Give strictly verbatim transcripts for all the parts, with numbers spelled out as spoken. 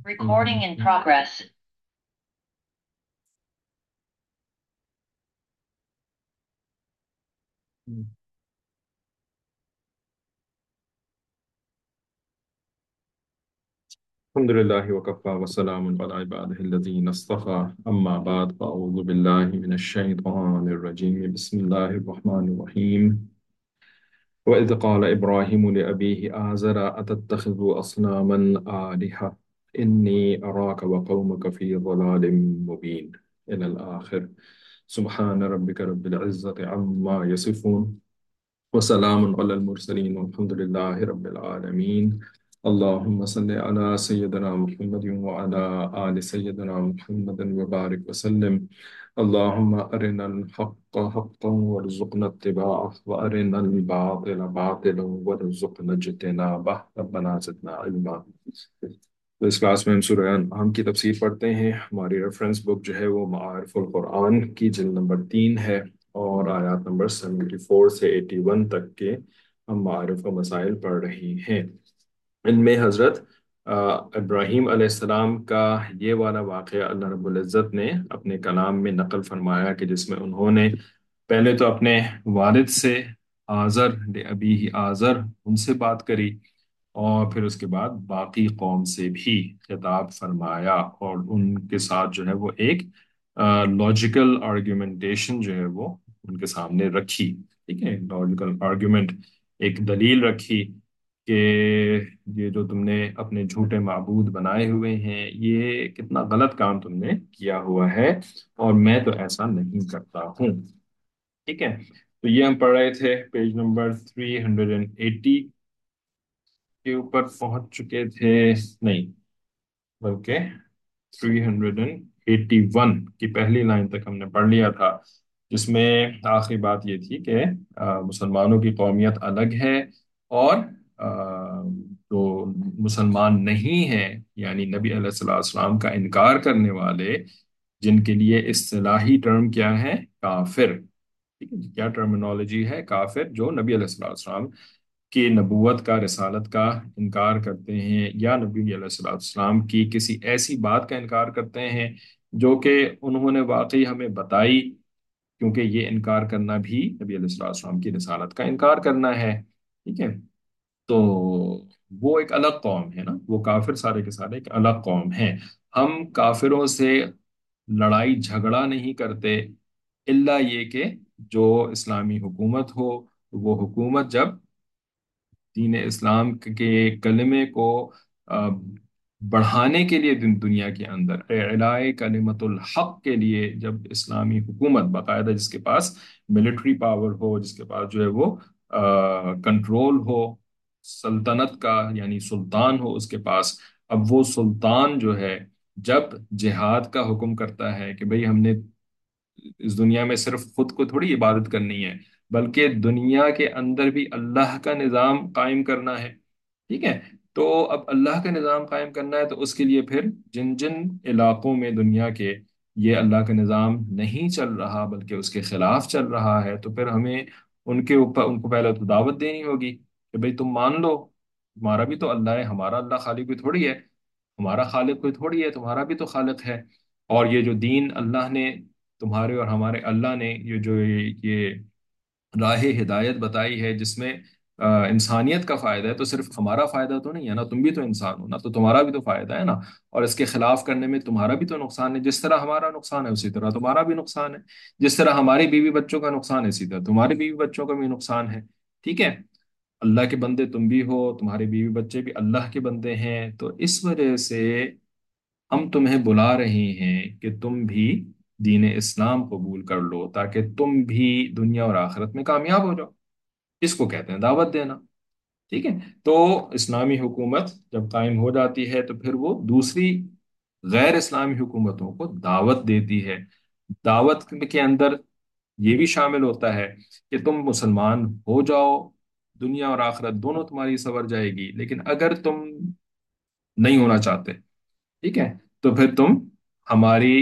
Recording in progress. الحمد لله وكفى وسلام على عباده الذين اصطفى أما بعد فأعوذ بالله من الشيطان الرجيم بسم الله الرحمن الرحيم وإذ قال إبراهيم لأبيه آزر أتتخذ أصناما آلهة إني أراك وقومك في ضلال مبين إلى الآخر. سبحان ربك رب العزة عما يصفون وسلام على المرسلين والحمد لله رب العالمين. اللهم صل على سيدنا محمد وعلى آل سيدنا محمد وبارك وسلم. اللهم أرنا الحق حقا وارزقنا اتباعه وأرنا الباطل باطلا وارزقنا اجتنابه ربنا زدنا علما. تو اس کلاس میں ہم سورہ انعام کی تفسیر پڑھتے ہیں. ہماری ریفرنس بک جو ہے وہ معارف القرآن کی جلد نمبر تین ہے اور آیات نمبر سیونٹی فور سے ایٹی ون تک کے ہم معارف و مسائل پڑھ رہی ہیں. ان میں حضرت آ، ابراہیم علیہ السلام کا یہ والا واقعہ اللہ رب العزت نے اپنے کلام میں نقل فرمایا کہ جس میں انہوں نے پہلے تو اپنے والد سے آزر ابی ہی آزر ان سے بات کری اور پھر اس کے بعد باقی قوم سے بھی خطاب فرمایا اور ان کے ساتھ جو ہے وہ ایک لاجیکل آرگیومنٹیشن جو ہے وہ ان کے سامنے رکھی. ٹھیک ہے، لاجیکل آرگیومنٹ، ایک دلیل رکھی کہ یہ جو تم نے اپنے جھوٹے معبود بنائے ہوئے ہیں یہ کتنا غلط کام تم نے کیا ہوا ہے اور میں تو ایسا نہیں کرتا ہوں. ٹھیک ہے، تو یہ ہم پڑھ رہے تھے page number three hundred and eighty کے اوپر پہنچ چکے تھے، نہیں بلکہ three hundred and eighty one کی پہلی لائن تک ہم نے پڑھ لیا تھا، جس میں آخری بات یہ تھی کہ آ، مسلمانوں کی قومیت الگ ہے اور آ، جو مسلمان نہیں ہیں یعنی نبی علیہ الصلوۃ والسلام کا انکار کرنے والے، جن کے لیے اصطلاحی ٹرم کیا ہے؟ کافر. ٹھیک ہے جی، کیا ٹرمینالوجی ہے؟ کافر، جو نبی علیہ الصلوۃ والسلام کی نبوت کا، رسالت کا انکار کرتے ہیں یا نبی علیہ الصلوۃ والسلام کی کسی ایسی بات کا انکار کرتے ہیں جو کہ انہوں نے واقعی ہمیں بتائی، کیونکہ یہ انکار کرنا بھی نبی علیہ الصلوۃ والسلام کی رسالت کا انکار کرنا ہے. ٹھیک ہے، تو وہ ایک الگ قوم ہے نا، وہ کافر سارے کے سارے ایک الگ قوم ہیں. ہم کافروں سے لڑائی جھگڑا نہیں کرتے الا یہ کہ جو اسلامی حکومت ہو، وہ حکومت جب دین اسلام کے کلمے کو آ، بڑھانے کے لیے دن- دنیا کے اندر اعلاء کلمت الحق کے لیے جب اسلامی حکومت باقاعدہ جس کے پاس ملٹری پاور ہو، جس کے پاس جو ہے وہ کنٹرول ہو سلطنت کا، یعنی سلطان ہو اس کے پاس، اب وہ سلطان جو ہے جب جہاد کا حکم کرتا ہے کہ بھئی ہم نے اس دنیا میں صرف خود کو تھوڑی عبادت کرنی ہے بلکہ دنیا کے اندر بھی اللہ کا نظام قائم کرنا ہے. ٹھیک ہے، تو اب اللہ کا نظام قائم کرنا ہے تو اس کے لیے پھر جن جن علاقوں میں دنیا کے یہ اللہ کا نظام نہیں چل رہا بلکہ اس کے خلاف چل رہا ہے، تو پھر ہمیں ان کے اوپر ان کو پہلے تو دعوت دینی ہوگی کہ بھئی تم مان لو تمہارا بھی تو اللہ ہے، ہمارا اللہ خالق کوئی تھوڑی ہے، ہمارا خالق کوئی تھوڑی ہے، تمہارا بھی تو خالق ہے. اور یہ جو دین اللہ نے تمہارے اور ہمارے اللہ نے یہ جو یہ یہ راہ ہدایت بتائی ہے جس میں آ، انسانیت کا فائدہ ہے، تو صرف ہمارا فائدہ تو نہیں ہے نا، تم بھی تو انسان ہو نا، تو تمہارا بھی تو فائدہ ہے نا. اور اس کے خلاف کرنے میں تمہارا بھی تو نقصان ہے، جس طرح ہمارا نقصان ہے اسی طرح تمہارا بھی نقصان ہے. جس طرح ہماری بیوی بچوں کا نقصان ہے اسی طرح تمہاری بیوی بچوں کا بھی نقصان ہے. ٹھیک ہے، اللہ کے بندے تم بھی ہو، تمہارے بیوی بچے بھی اللہ کے بندے ہیں، تو اس وجہ سے ہم تمہیں بلا رہے ہیں کہ تم بھی دین اسلام قبول کر لو تاکہ تم بھی دنیا اور آخرت میں کامیاب ہو جاؤ. اس کو کہتے ہیں دعوت دینا. ٹھیک ہے، تو اسلامی حکومت جب قائم ہو جاتی ہے تو پھر وہ دوسری غیر اسلامی حکومتوں کو دعوت دیتی ہے. دعوت کے اندر یہ بھی شامل ہوتا ہے کہ تم مسلمان ہو جاؤ، دنیا اور آخرت دونوں تمہاری سنور جائے گی، لیکن اگر تم نہیں ہونا چاہتے، ٹھیک ہے، تو پھر تم ہماری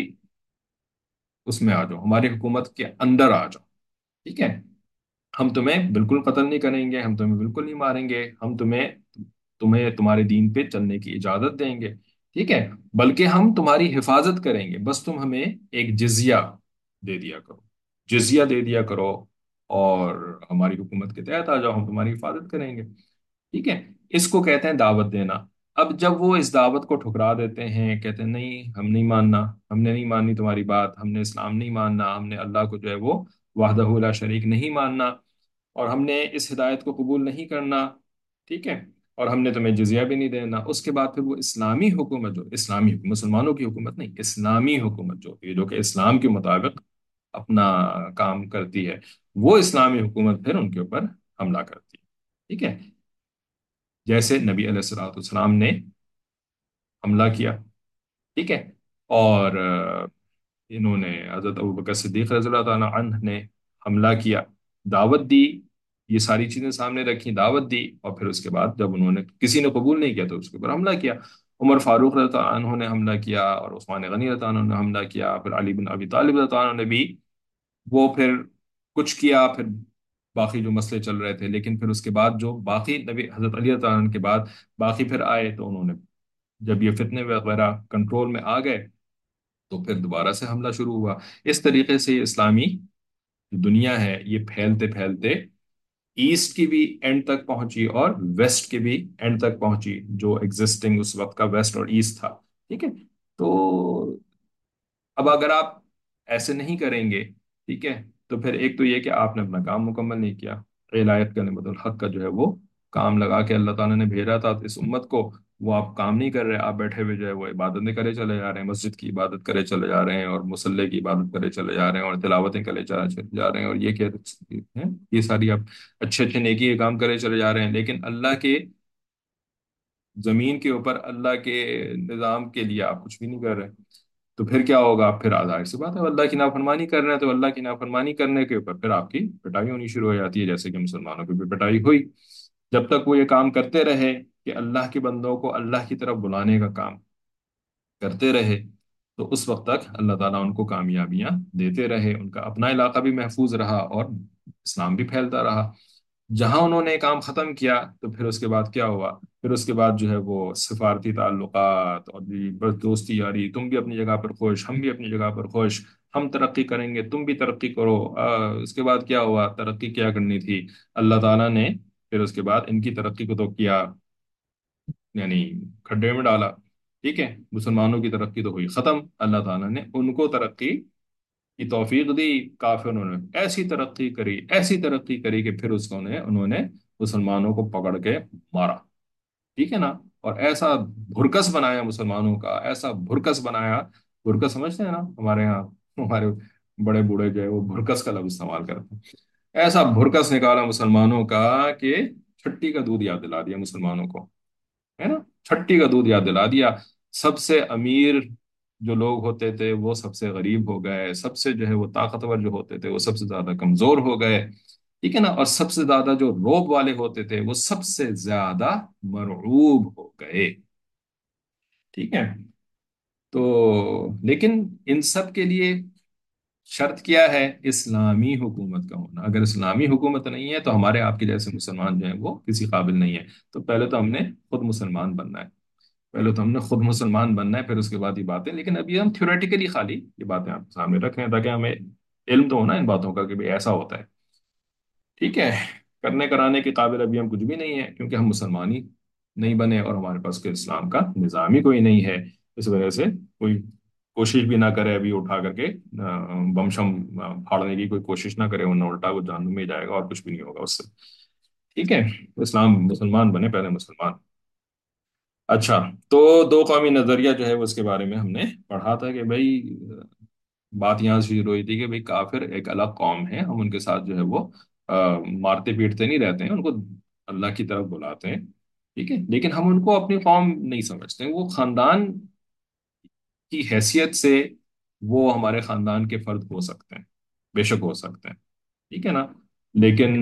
اس میں آ جاؤ، ہماری حکومت کے اندر آ جاؤ. ٹھیک ہے، ہم تمہیں بالکل قتل نہیں کریں گے، ہم تمہیں بالکل نہیں ماریں گے، ہم تمہیں تمہیں تمہارے دین پہ چلنے کی اجازت دیں گے. ٹھیک ہے، بلکہ ہم تمہاری حفاظت کریں گے، بس تم ہمیں ایک جزیہ دے دیا کرو، جزیہ دے دیا کرو، اور ہماری حکومت کے تحت آ جاؤ، ہم تمہاری حفاظت کریں گے۔ ٹھیک ہے، اس کو کہتے ہیں دعوت دینا۔ اب جب وہ اس دعوت کو ٹھکرا دیتے ہیں، کہتے ہیں نہیں ہم نہیں ماننا، ہم نے نہیں ماننی تمہاری بات، ہم نے اسلام نہیں ماننا، ہم نے اللہ کو جو ہے وہ وحدہ لا شریک نہیں ماننا، اور ہم نے اس ہدایت کو قبول نہیں کرنا، ٹھیک ہے، اور ہم نے تمہیں جزیہ بھی نہیں دینا، اس کے بعد پھر وہ اسلامی حکومت، جو اسلامی حکومت، مسلمانوں کی حکومت نہیں، اسلامی حکومت جو ہوتی ہے، جو کہ اسلام کے مطابق اپنا کام کرتی ہے، وہ اسلامی حکومت پھر ان کے اوپر حملہ کرتی ہے۔ ٹھیک ہے، جیسے نبی علیہ الصلوۃ والسلام نے حملہ کیا، ٹھیک ہے، اور آ، انہوں نے حضرت ابوبکر صدیق رضی اللہ تعالیٰ عنہ نے حملہ کیا، دعوت دی، یہ ساری چیزیں سامنے رکھی، دعوت دی، اور پھر اس کے بعد جب انہوں نے کسی نے قبول نہیں کیا تو اس کے اوپر حملہ کیا۔ عمر فاروق رضی اللہ عنہ نے حملہ کیا، اور عثمان غنی رضی اللہ عنہ نے حملہ کیا، پھر علی بن ابی طالب رضی اللہ عنہ نے بھی وہ پھر کچھ کیا، پھر باقی جو مسئلے چل رہے تھے، لیکن پھر اس کے بعد جو باقی نبی حضرت علی رضی اللہ عنہ کے بعد باقی پھر آئے، تو انہوں نے جب یہ فتنے وغیرہ کنٹرول میں آ گئے تو پھر دوبارہ سے حملہ شروع ہوا۔ اس طریقے سے یہ اسلامی دنیا ہے، یہ پھیلتے پھیلتے ایسٹ کی بھی اینڈ تک پہنچی اور ویسٹ کے بھی اینڈ تک پہنچی، جو ایگزسٹنگ اس وقت کا ویسٹ اور ایسٹ تھا۔ ٹھیک ہے، تو اب اگر آپ ایسے نہیں کریں گے، ٹھیک ہے، تو پھر ایک تو یہ کہ آپ نے اپنا کام مکمل نہیں کیا، ولایت کا نعمت الحق کا جو ہے وہ کام لگا کے اللہ تعالیٰ نے بھیجا تھا اس امت کو، وہ آپ کام نہیں کر رہے، آپ بیٹھے ہوئے جو ہے وہ عبادتیں کرے چلے جا رہے ہیں، مسجد کی عبادت کرے چلے جا رہے ہیں، اور مصلے کی عبادت کرے چلے جا رہے ہیں، اور تلاوتیں کرے چلے جا رہے ہیں، اور یہ کہ یہ ساری آپ اچھے اچھے نیکی کے کام کرے چلے جا رہے ہیں، لیکن اللہ کے زمین کے اوپر اللہ کے نظام کے لیے آپ کچھ بھی نہیں کر رہے، تو پھر کیا ہوگا؟ پھر ظاہر سی بات ہے اللہ کی نافرمانی کر رہے ہیں، تو اللہ کی نافرمانی کرنے کے اوپر پھر آپ کی پٹائی ہونی شروع ہو جاتی ہے، جیسے کہ مسلمانوں کی بھی پٹائی ہوئی۔ جب تک وہ یہ کام کرتے رہے کہ اللہ کے بندوں کو اللہ کی طرف بلانے کا کام کرتے رہے، تو اس وقت تک اللہ تعالیٰ ان کو کامیابیاں دیتے رہے، ان کا اپنا علاقہ بھی محفوظ رہا اور اسلام بھی پھیلتا رہا۔ جہاں انہوں نے کام ختم کیا تو پھر اس کے بعد کیا ہوا؟ پھر اس کے بعد جو ہے وہ سفارتی تعلقات اور بھی بس دوستی یاری، تم بھی اپنی جگہ پر خوش، ہم بھی اپنی جگہ پر خوش، ہم ترقی کریں گے تم بھی ترقی کرو۔ آ، اس کے بعد کیا ہوا؟ ترقی کیا کرنی تھی، اللہ تعالیٰ نے پھر اس کے بعد ان کی ترقی کو تو کیا، یعنی کھڈے میں ڈالا۔ ٹھیک ہے، مسلمانوں کی ترقی تو ہوئی ختم، اللہ تعالیٰ نے ان کو ترقی کی توفیق دی، کافروں نے ایسی ترقی کری، ایسی ترقی کری کہ پھر اس کو نے انہوں نے مسلمانوں کو پکڑ کے مارا، ٹھیک ہے نا، اور ایسا بھرکس بنایا مسلمانوں کا، ایسا بھرکس بنایا، بھرکس سمجھتے ہیں نا ہمارے یہاں ہمارے بڑے بوڑھے جو ہے وہ بھرکس کا لفظ استعمال کرتے ہیں، ایسا بھرکس نکالا مسلمانوں کا کہ چھٹی کا دودھ یاد دلا دیا مسلمانوں کو، ہے نا، چھٹی کا دودھ یاد دلا دیا۔ سب سے امیر جو لوگ ہوتے تھے وہ سب سے غریب ہو گئے، سب سے جو ہے وہ طاقتور جو ہوتے تھے وہ سب سے زیادہ کمزور ہو گئے، ٹھیک ہے نا، اور سب سے زیادہ جو روب والے ہوتے تھے وہ سب سے زیادہ مرعوب ہو گئے، ٹھیک ہے۔ تو لیکن ان سب کے لیے شرط کیا ہے؟ اسلامی حکومت کا ہونا۔ اگر اسلامی حکومت نہیں ہے تو ہمارے آپ کے جیسے مسلمان جو ہیں وہ کسی قابل نہیں ہے، تو پہلے تو ہم نے خود مسلمان بننا ہے، پہلے تو ہم نے خود مسلمان بننا ہے، پھر اس کے بعد یہ باتیں، لیکن ابھی ہم تھیوریٹیکلی خالی یہ باتیں آپ کے سامنے رکھ رہے ہیں تاکہ ہمیں علم تو ہونا ان باتوں کا کہ بھئی ایسا ہوتا ہے، ٹھیک ہے۔ کرنے کرانے کے قابل ابھی ہم کچھ بھی نہیں ہے، کیونکہ ہم مسلمان ہی نہیں بنے اور ہمارے پاس کوئی اسلام کا نظام ہی کوئی نہیں ہے، اس وجہ سے کوئی کوشش بھی نہ کرے ابھی اٹھا کر کے آ، بم شم آ، پھاڑنے کی کوئی کوشش نہ کرے، ورنہ الٹا وہ جہنم میں ہی جائے گا اور کچھ بھی نہیں ہوگا اس سے، ٹھیک ہے۔ اسلام مسلمان بنے پہلے مسلمان۔ اچھا، تو دو قومی نظریہ جو ہے وہ اس کے بارے میں ہم نے پڑھا تھا کہ بھائی بات یہاں سے شروع ہوئی تھی کہ بھائی کافر ایک الگ قوم ہے، ہم ان کے ساتھ جو ہے وہ آ، مارتے پیٹتے نہیں رہتے ہیں، ان کو اللہ کی طرف بلاتے ہیں، ٹھیک ہے، لیکن ہم ان کو اپنی قوم نہیں سمجھتے ہیں، وہ خاندان کی حیثیت سے وہ ہمارے خاندان کے فرد ہو سکتے ہیں، بے شک ہو سکتے ہیں، ٹھیک ہے نا، لیکن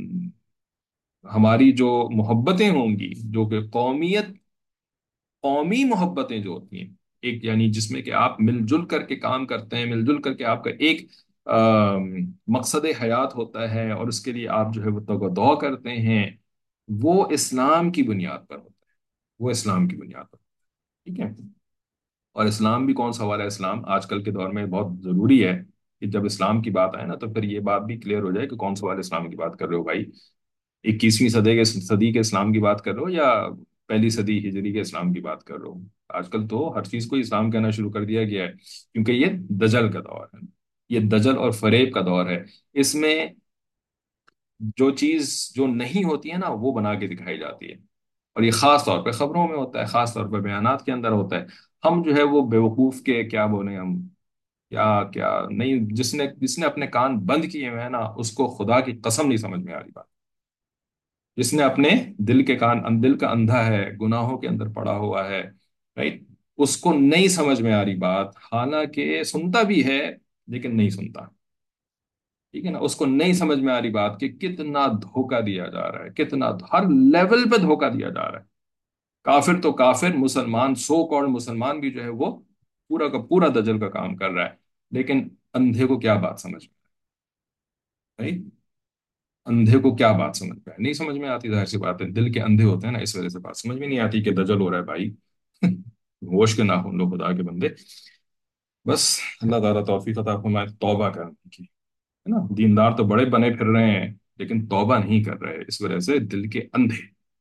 ہماری جو محبتیں ہوں گی، جو کہ قومیت، قومی محبتیں جو ہوتی ہیں، ایک یعنی جس میں کہ آپ مل جل کر کے کام کرتے ہیں، مل جل کر کے آپ کا ایک آم، مقصد حیات ہوتا ہے، اور اس کے لیے آپ جو ہے وہ تگ کرتے ہیں، وہ اسلام کی بنیاد پر ہوتا ہے، وہ اسلام کی بنیاد پر، ٹھیک ہے۔ اور اسلام بھی کون سا والا اسلام آج کل کے دور میں بہت ضروری ہے کہ جب اسلام کی بات آئے نا تو پھر یہ بات بھی کلیئر ہو جائے کہ کون سا والا اسلام کی بات کر رہے ہو بھائی. اکیسویں صدی کے صدی کے اسلام کی بات کر رہے ہو یا پہلی صدی ہجری کے اسلام کی بات کر رہے ہو؟ آج کل تو ہر چیز کو اسلام کہنا شروع کر دیا گیا ہے کیونکہ یہ دجل کا دور ہے. یہ دجل اور فریب کا دور ہے. اس میں جو چیز جو نہیں ہوتی ہے نا وہ بنا کے دکھائی جاتی ہے. اور یہ خاص طور پہ خبروں میں ہوتا ہے، خاص طور پہ بیانات کے اندر ہوتا ہے. ہم جو ہے وہ بیوقوف کے کیا بولیں ہم، کیا کیا نہیں، جس نے جس نے اپنے کان بند کیے ہوئے ہیں نا اس کو خدا کی قسم نہیں سمجھ میں آ رہی بات. جس نے اپنے دل کے کان دل کا اندھا ہے، گناہوں کے اندر پڑا ہوا ہے، رائٹ، اس کو نہیں سمجھ میں آ رہی بات، حالانکہ سنتا بھی ہے لیکن نہیں سنتا. ٹھیک ہے نا، اس کو نہیں سمجھ میں آ رہی بات کہ کتنا دھوکہ دیا جا رہا ہے، کتنا ہر لیول پہ دھوکہ دیا جا رہا ہے. کافر تو کافر، مسلمان سو کون مسلمان بھی جو ہے وہ پورا کا پورا دجل کا کام کر رہا ہے. لیکن اندھے کو کیا بات سمجھ میں آئی؟ اندھے کو کیا بات سمجھ میں آئی؟ نہیں سمجھ میں آتی، ظاہر سی بات ہے، دل کے اندھے ہوتے ہیں نا، اس وجہ سے بات سمجھ میں نہیں آتی کہ دجل ہو رہا ہے بھائی. ہوش کے ناخن لو خدا کے بندے. بس اللہ تعالیٰ توفیق عطا فرمائے توبہ کرنے کی. ہے نا، دیندار تو بڑے بنے پھر رہے ہیں لیکن توبہ نہیں کر رہے، اس وجہ سے دل کے اندھے،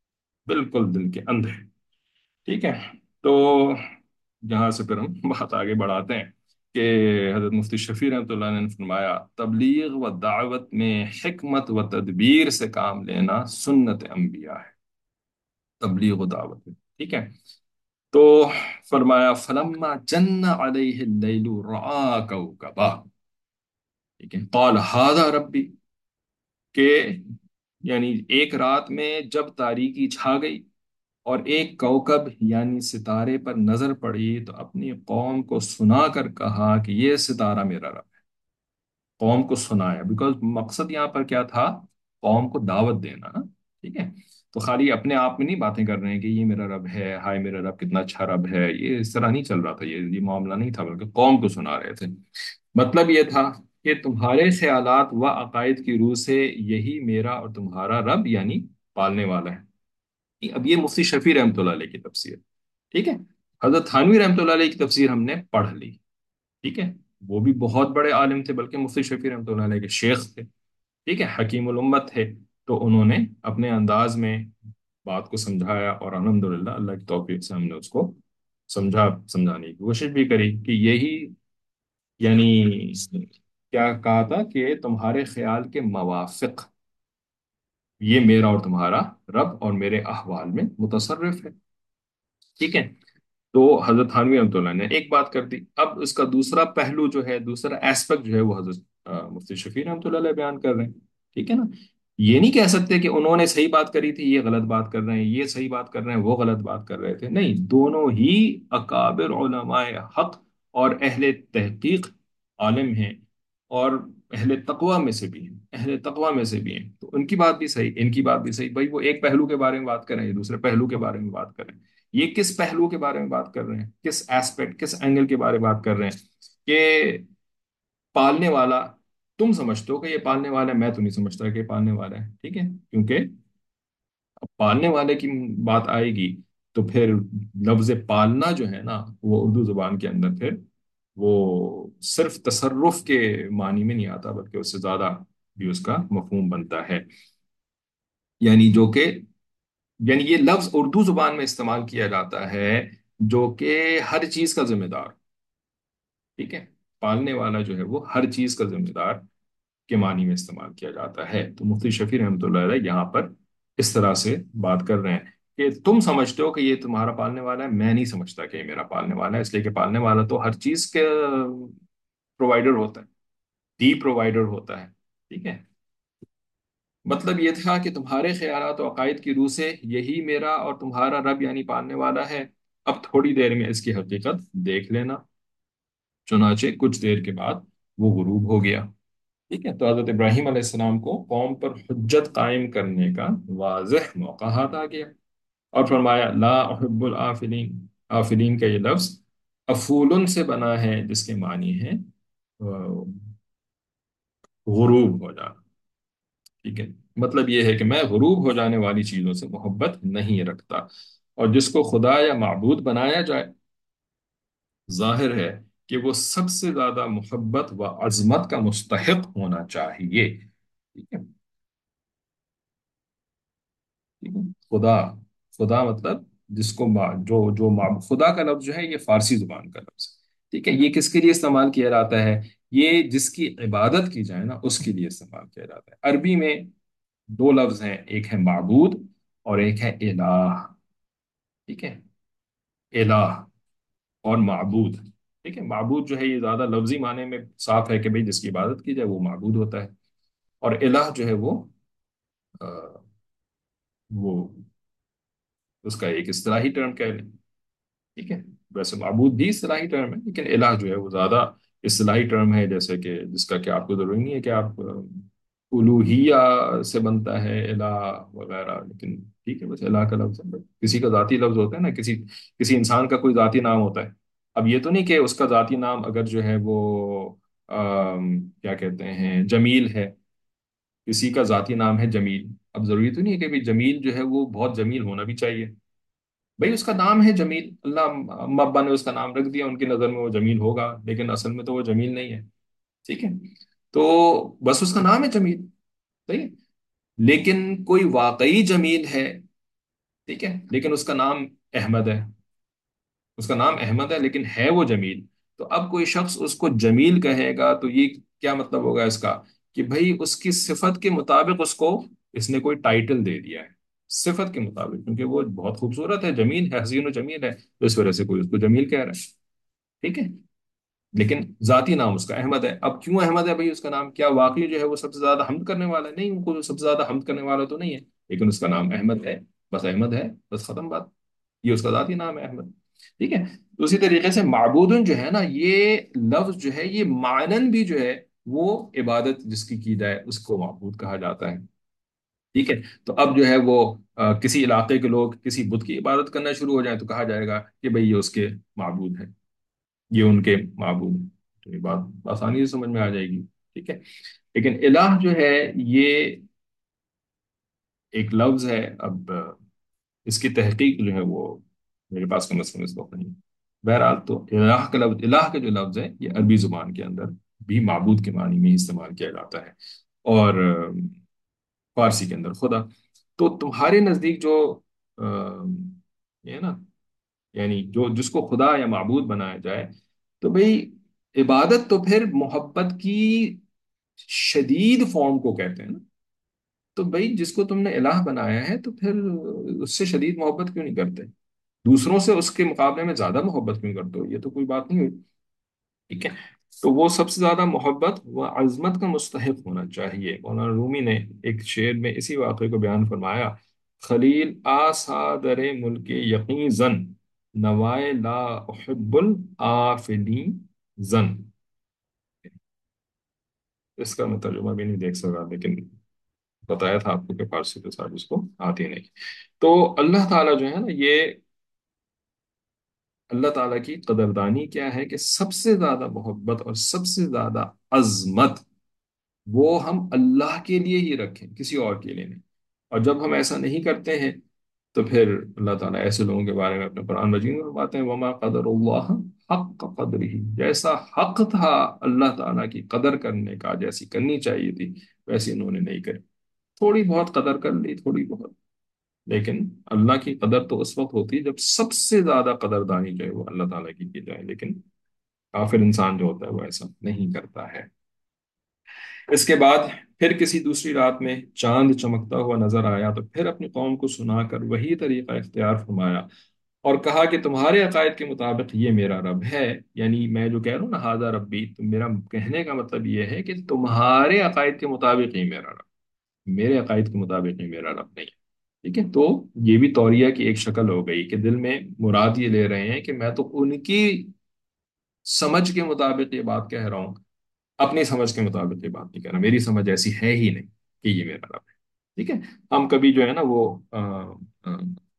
بالکل دل کے اندھے. ٹھیک ہے. تو یہاں سے پھر ہم بات آگے بڑھاتے ہیں کہ حضرت مفتی شفیع رحمۃ اللہ علیہ نے فرمایا تبلیغ و دعوت میں حکمت و تدبیر سے کام لینا سنت انبیاء ہے. تبلیغ و دعوت میں، ٹھیک ہے. تو فرمایا فلما جن علیہ اللیل رعا کوكبا، ٹھیک ہے، قال هذا ربی، کہ یعنی ایک رات میں جب تاریکی چھا گئی اور ایک کوکب یعنی ستارے پر نظر پڑی تو اپنی قوم کو سنا کر کہا کہ یہ ستارہ میرا رب ہے. قوم کو سنایا، بیکاز مقصد یہاں پر کیا تھا؟ قوم کو دعوت دینا نا. ٹھیک ہے. تو خالی اپنے آپ میں نہیں باتیں کر رہے ہیں کہ یہ میرا رب ہے، ہائے میرا رب کتنا اچھا رب ہے، یہ اس طرح نہیں چل رہا تھا، یہ یہ معاملہ نہیں تھا، بلکہ قوم کو سنا رہے تھے. مطلب یہ تھا کہ تمہارے خیالات و عقائد کی روح سے یہی میرا اور تمہارا رب یعنی پالنے والا ہے. اب یہ مفتی شفیع رحمۃ اللہ علیہ کی تفسیر. ٹھیک ہے. حضرت تھانوی رحمۃ اللہ علیہ کی تفسیر ہم نے پڑھ لی. ٹھیک ہے. وہ بھی بہت بڑے عالم تھے، بلکہ مفتی شفیع رحمۃ اللہ علیہ کے شیخ تھے. ٹھیک ہے، حکیم الامت تھے. تو انہوں نے اپنے انداز میں بات کو سمجھایا اور الحمدللہ اللہ کی توفیق سے ہم نے اس کو سمجھا سمجھانے کی کوشش بھی کری کہ یہی یعنی کیا کہا تھا کہ تمہارے خیال کے موافق یہ میرا اور تمہارا رب اور میرے احوال میں متصرف ہے. ٹھیک ہے. تو حضرت تھانوی رحمۃ اللہ نے ایک بات کر دی. اب اس کا دوسرا پہلو جو ہے، دوسرا ایسپیکٹ جو ہے وہ حضرت آ، مفتی شفیع رحمۃ اللہ علیہ بیان کر رہے ہیں. ٹھیک ہے نا. یہ نہیں کہہ سکتے کہ انہوں نے صحیح بات کری تھی، یہ غلط بات کر رہے ہیں، یہ صحیح بات کر رہے ہیں، وہ غلط بات کر رہے تھے. نہیں، دونوں ہی اکابر علماء حق اور اہل تحقیق عالم ہیں، اور اہل تقوی میں سے بھی ہیں، اہل تقوی میں سے بھی ہیں. تو ان کی بات بھی صحیح، ان کی بات بھی صحیح. بھائی وہ ایک پہلو کے بارے میں بات کریں، یہ دوسرے پہلو کے بارے میں بات کریں. یہ کس پہلو کے بارے میں بات کر رہے ہیں، کس ایسپیکٹ، کس اینگل کے بارے میں بات کر رہے ہیں کہ پالنے والا تم سمجھتے ہو کہ یہ پالنے والا ہے، میں تو نہیں سمجھتا کہ یہ پالنے والا ہے. ٹھیک ہے. کیونکہ اب پالنے والے کی بات آئے گی تو پھر لفظ پالنا جو ہے نا وہ اردو زبان کے اندر پھر وہ صرف تصرف کے معنی میں نہیں آتا، بلکہ اس سے زیادہ بھی اس کا مفہوم بنتا ہے. یعنی جو کہ یعنی یہ لفظ اردو زبان میں استعمال کیا جاتا ہے جو کہ ہر چیز کا ذمہ دار. ٹھیک ہے. پالنے والا جو ہے وہ ہر چیز کا ذمہ دار کے معنی میں استعمال کیا جاتا ہے. تو مفتی شفیع رحمۃ اللہ علیہ یہاں پر اس طرح سے بات کر رہے ہیں کہ تم سمجھتے ہو کہ یہ تمہارا پالنے والا ہے، میں نہیں سمجھتا کہ یہ میرا پالنے والا ہے، اس لیے کہ پالنے والا تو ہر چیز کا پرووائڈر ہوتا ہے، دی پرووائڈر ہوتا ہے. ٹھیک ہے. مطلب یہ تھا کہ تمہارے خیالات و عقائد کی روح سے یہی میرا اور تمہارا رب یعنی پالنے والا ہے. اب تھوڑی دیر میں اس کی حقیقت دیکھ لینا. چنانچہ کچھ دیر کے بعد وہ غروب ہو گیا. ٹھیک ہے. تو حضرت ابراہیم علیہ السلام کو قوم پر حجت قائم کرنے کا واضح موقع ہاتھ آ گیا اور فرمایا لا احب العافلین. آفلین کا یہ لفظ افولن سے بنا ہے جس کے معنی ہے آ، غروب ہو جانا. ٹھیک ہے. مطلب یہ ہے کہ میں غروب ہو جانے والی چیزوں سے محبت نہیں رکھتا، اور جس کو خدا یا معبود بنایا جائے ظاہر ہے کہ وہ سب سے زیادہ محبت و عظمت کا مستحق ہونا چاہیے. ٹھیک ہے. ٹھیک ہے. خدا. خدا مطلب جس کو مع- جو جو مع- خدا کا لفظ جو ہے یہ فارسی زبان کا لفظ ہے. ٹھیک ہے. یہ کس کے لیے استعمال کیا جاتا ہے؟ یہ جس کی عبادت کی جائے نا اس کے لیے استعمال کیا جاتا ہے. عربی میں دو لفظ ہیں، ایک ہے معبود اور ایک ہے الہ. ٹھیک ہے. الہ اور معبود. ٹھیک ہے. معبود جو ہے یہ زیادہ لفظی معنی میں صاف ہے کہ بھئی جس کی عبادت کی جائے وہ معبود ہوتا ہے. اور الہ جو ہے وہ آ، وہ اس کا ایک اصطلاحی ٹرم کہہ لیں. ٹھیک ہے. ویسے معبود بھی اصطلاحی ٹرم ہے لیکن الہ جو ہے وہ زیادہ اصطلاحی ٹرم ہے، جیسے کہ جس کا کہ آپ کو ضروری نہیں ہے کہ آپ آ، الوہیہ سے بنتا ہے الہ وغیرہ. لیکن ٹھیک ہے، بس الہ کا لفظ ہے. کسی کا ذاتی لفظ ہوتا ہے نا، کسی کسی انسان کا کوئی ذاتی نام ہوتا ہے. اب یہ تو نہیں کہ اس کا ذاتی نام اگر جو ہے وہ آم، کیا کہتے ہیں جمیل ہے. کسی کا ذاتی نام ہے جمیل. اب ضروری تو نہیں ہے کہ بھی جمیل جو ہے وہ بہت جمیل ہونا بھی چاہیے. بھائی اس کا نام ہے جمیل، اللہ اما ابا نے اس کا نام رکھ دیا، ان کی نظر میں وہ جمیل ہوگا لیکن اصل میں تو وہ جمیل نہیں ہے. ٹھیک ہے. تو بس اس کا نام ہے جمیل. صحیح ہے. لیکن کوئی واقعی جمیل ہے. ٹھیک ہے. لیکن اس کا نام احمد ہے. اس کا نام احمد ہے لیکن ہے وہ جمیل. تو اب کوئی شخص اس کو جمیل کہے گا تو یہ کیا مطلب ہوگا اس کا؟ کہ بھئی اس کی صفت کے مطابق اس کو اس نے کوئی ٹائٹل دے دیا ہے. صفت کے مطابق، کیونکہ وہ بہت خوبصورت ہے، جمیل ہے، حسین و جمیل ہے، تو اس وجہ سے کوئی اس کو جمیل کہہ رہا ہے. ٹھیک ہے. لیکن ذاتی نام اس کا احمد ہے. اب کیوں احمد ہے بھئی؟ اس کا نام کیا واقعی جو ہے وہ سب سے زیادہ حمد کرنے والا ہے؟ نہیں، ان کو سب سے زیادہ حمد کرنے والا تو نہیں ہے، لیکن اس کا نام احمد ہے. بس احمد ہے، بس ختم بات. یہ اس کا ذاتی نام ہے احمد. ٹھیک ہے. تو اسی طریقے سے معبودن جو ہے نا، یہ لفظ جو ہے یہ معنن بھی جو ہے وہ عبادت جس کی کی جائے اس کو معبود کہا جاتا ہے. ٹھیک ہے. تو اب جو ہے وہ آ، کسی علاقے کے لوگ کسی بت کی عبادت کرنا شروع ہو جائیں تو کہا جائے گا کہ بھئی یہ اس کے معبود ہیں، یہ ان کے معبود ہیں. تو یہ بات آسانی سے سمجھ میں آ جائے گی. ٹھیک ہے. لیکن الہ جو ہے یہ ایک لفظ ہے. اب آ، اس کی تحقیق جو ہے وہ میرے پاس کم از کم اس وقت نہیں. بہرحال تو الہ کا لفظ، الہ کا جو لفظ ہے یہ عربی زبان کے اندر بھی معبود کے معنی میں ہی استعمال کیا جاتا ہے. اور آ، فارسی کے اندر خدا. تو تمہارے نزدیک جو آ، یہ ہے نا، یعنی جو جس کو خدا یا معبود بنایا جائے، تو بھئی عبادت تو پھر محبت کی شدید فارم کو کہتے ہیں نا. تو بھئی جس کو تم نے الہ بنایا ہے تو پھر اس سے شدید محبت کیوں نہیں کرتے؟ دوسروں سے اس کے مقابلے میں زیادہ محبت کیوں کرتے ہو؟ یہ تو کوئی بات نہیں ہوئی. ٹھیک ہے. تو وہ سب سے زیادہ محبت و عظمت کا مستحق ہونا چاہیے. مولانا رومی نے ایک شعر میں اسی واقعے کو بیان فرمایا: خلیل آسا در ملک یقین زن، نوائے لا احب العافلین زن. اس کا میں ترجمہ بھی نہیں دیکھ سکا، لیکن بتایا تھا آپ کو کہ فارسی کے ساتھ اس کو آتی نہیں. تو اللہ تعالیٰ جو ہے نا، یہ اللہ تعالیٰ کی قدردانی کیا ہے کہ سب سے زیادہ محبت اور سب سے زیادہ عظمت وہ ہم اللہ کے لیے ہی رکھیں، کسی اور کے لیے نہیں. اور جب ہم ایسا نہیں کرتے ہیں تو پھر اللہ تعالیٰ ایسے لوگوں کے بارے میں اپنے قرآن مجید میں فرماتے ہیں: وما قدر اللہ حق قدر ہی. جیسا حق تھا اللہ تعالیٰ کی قدر کرنے کا، جیسی کرنی چاہیے تھی ویسی انہوں نے نہیں کری. تھوڑی بہت قدر کر لی، تھوڑی بہت. لیکن اللہ کی قدر تو اس وقت ہوتی ہے جب سب سے زیادہ قدردانی جو ہے وہ اللہ تعالیٰ کی کی جائے. لیکن کافر انسان جو ہوتا ہے وہ ایسا نہیں کرتا ہے. اس کے بعد پھر کسی دوسری رات میں چاند چمکتا ہوا نظر آیا تو پھر اپنی قوم کو سنا کر وہی طریقہ اختیار فرمایا اور کہا کہ تمہارے عقائد کے مطابق یہ میرا رب ہے. یعنی میں جو کہہ رہا ہوں نا، ہاذا ربی، تو میرا کہنے کا مطلب یہ ہے کہ تمہارے عقائد کے مطابق ہی میرا رب، میرے عقائد کے مطابق ہی میرا رب نہیں ہے. ٹھیک ہے. تو یہ بھی توریہ کی ایک شکل ہو گئی کہ دل میں مراد یہ لے رہے ہیں کہ میں تو ان کی سمجھ کے مطابق یہ بات کہہ رہا ہوں، اپنی سمجھ کے مطابق یہ بات نہیں کہہ رہا. میری سمجھ ایسی ہے ہی نہیں کہ یہ میرا رب ہے. ٹھیک ہے. ہم کبھی جو ہے نا وہ آ، آ،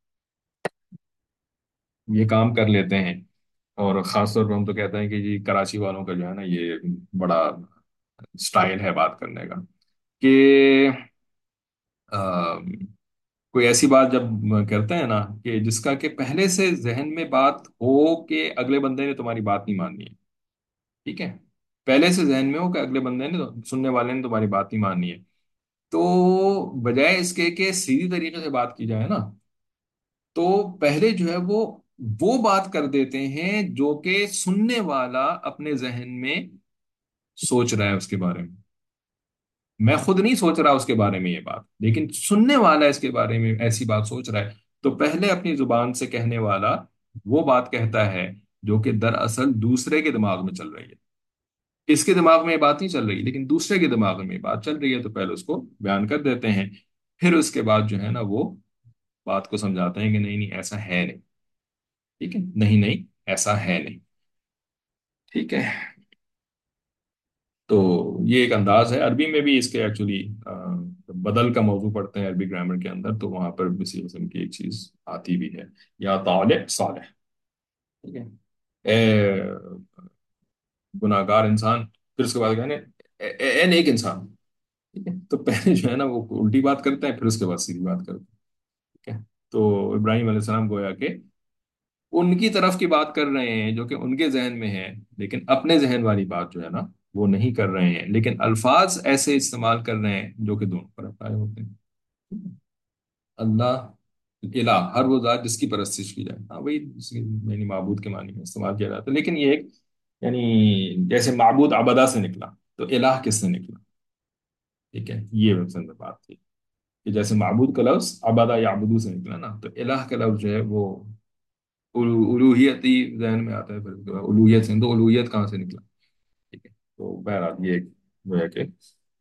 یہ کام کر لیتے ہیں. اور خاص طور پر ہم تو کہتے ہیں کہ جی کراچی والوں کا جو ہے نا یہ بڑا سٹائل ہے بات کرنے کا، کہ کوئی ایسی بات جب کرتے ہیں نا کہ جس کا کہ پہلے سے ذہن میں بات ہو کہ اگلے بندے نے تمہاری بات نہیں ماننی ہے، ٹھیک ہے، پہلے سے ذہن میں ہو کہ اگلے بندے نے، سننے والے نے تمہاری بات نہیں ماننی ہے، تو بجائے اس کے کہ سیدھی طریقے سے بات کی جائے نا، تو پہلے جو ہے وہ وہ بات کر دیتے ہیں جو کہ سننے والا اپنے ذہن میں سوچ رہا ہے اس کے بارے میں۔ میں خود نہیں سوچ رہا اس کے بارے میں یہ بات، لیکن سننے والا اس کے بارے میں ایسی بات سوچ رہا ہے، تو پہلے اپنی زبان سے کہنے والا وہ بات کہتا ہے جو کہ دراصل دوسرے کے دماغ میں چل رہی ہے۔ اس کے دماغ میں یہ بات نہیں چل رہی لیکن دوسرے کے دماغ میں یہ بات چل رہی ہے، تو پہلے اس کو بیان کر دیتے ہیں، پھر اس کے بعد جو ہے نا وہ بات کو سمجھاتے ہیں کہ نہیں نہیں ایسا ہے نہیں، ٹھیک ہے، نہیں نہیں ایسا ہے نہیں، ٹھیک ہے۔ تو یہ ایک انداز ہے، عربی میں بھی اس کے ایکچولی بدل کا موضوع پڑھتے ہیں عربی گرامر کے اندر، تو وہاں پر بھی اسی قسم کی ایک چیز آتی بھی ہے، یا طالب صالح، ٹھیک ہے، اے گناہ گار انسان، پھر اس کے بعد کہنے اے اے- اے نیک انسان، ٹھیک ہے، تو پہلے جو ہے نا وہ الٹی بات کرتے ہیں، پھر اس کے بعد سیدھی بات کرتے ہیں، ٹھیک ہے۔ تو ابراہیم علیہ السلام گویا کہ ان کی طرف کی بات کر رہے ہیں جو کہ ان کے ذہن میں ہے، لیکن اپنے ذہن والی بات جو ہے نا وہ نہیں کر رہے ہیں، لیکن الفاظ ایسے استعمال کر رہے ہیں جو کہ دونوں پر اپلائے ہوتے ہیں۔ اللہ الہ، ہر وہ ذات جس کی پرستش کی جائے، ہاں وہی اس کی- یعنی معبود کے معنی میں استعمال کیا جاتا ہے، لیکن یہ ایک یعنی جیسے معبود عبدہ سے نکلا تو الہ کس سے نکلا، ٹھیک ہے، یہ اصل میں بات تھی کہ جیسے معبود کا لفظ عبدہ یا عبدو سے نکلا نا، تو الہ کا لفظ جو ہے وہ الو- الوہیت ہی ذہن میں آتا ہے، پھر اس کے بعد الوہیت سے، تو الوہیت کہاں سے نکلا، ٹھیک ہے، تو بہرحال یہ ایک وہ ہے کہ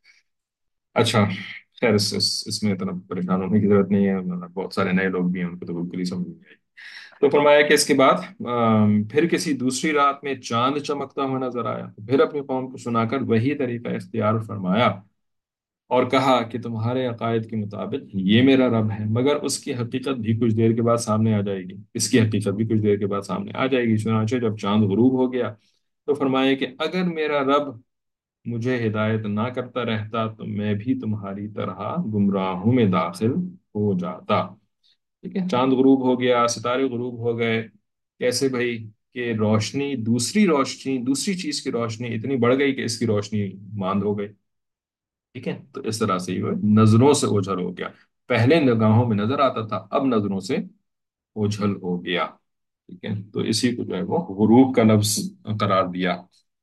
اچھا، خیر اس اس اس میں اتنا پریشان ہونے کی ضرورت نہیں ہے، مطلب بہت سارے نئے لوگ بھی ہیں، ان کو تو بالکل ہی سمجھ نہیں آئی۔ تو فرمایا کہ اس کے بعد آم، پھر کسی دوسری رات میں چاند چمکتا ہوا نظر آیا، پھر اپنی قوم کو سنا کر وہی طریقہ اختیار فرمایا اور کہا کہ تمہارے عقائد کے مطابق یہ میرا رب ہے، مگر اس کی حقیقت بھی کچھ دیر کے بعد سامنے آ جائے گی، اس کی حقیقت بھی کچھ دیر کے بعد سامنے آ جائے گی۔ چنانچہ جب چاند غروب ہو گیا تو فرمایا کہ اگر میرا رب مجھے ہدایت نہ کرتا رہتا تو میں بھی تمہاری طرح گمراہوں میں داخل ہو جاتا، ٹھیک ہے۔ چاند غروب ہو گیا، ستارے غروب ہو گئے، کیسے بھائی؟ کہ روشنی، دوسری روشنی، دوسری چیز کی روشنی اتنی بڑھ گئی کہ اس کی روشنی ماند ہو گئی، ٹھیک ہے، تو اس طرح سے یہ نظروں سے اوجھل ہو گیا، پہلے نگاہوں میں نظر آتا تھا، اب نظروں سے اوجھل ہو گیا، ٹھیک ہے، تو اسی کو جو ہے وہ غروب کا لفظ قرار دیا،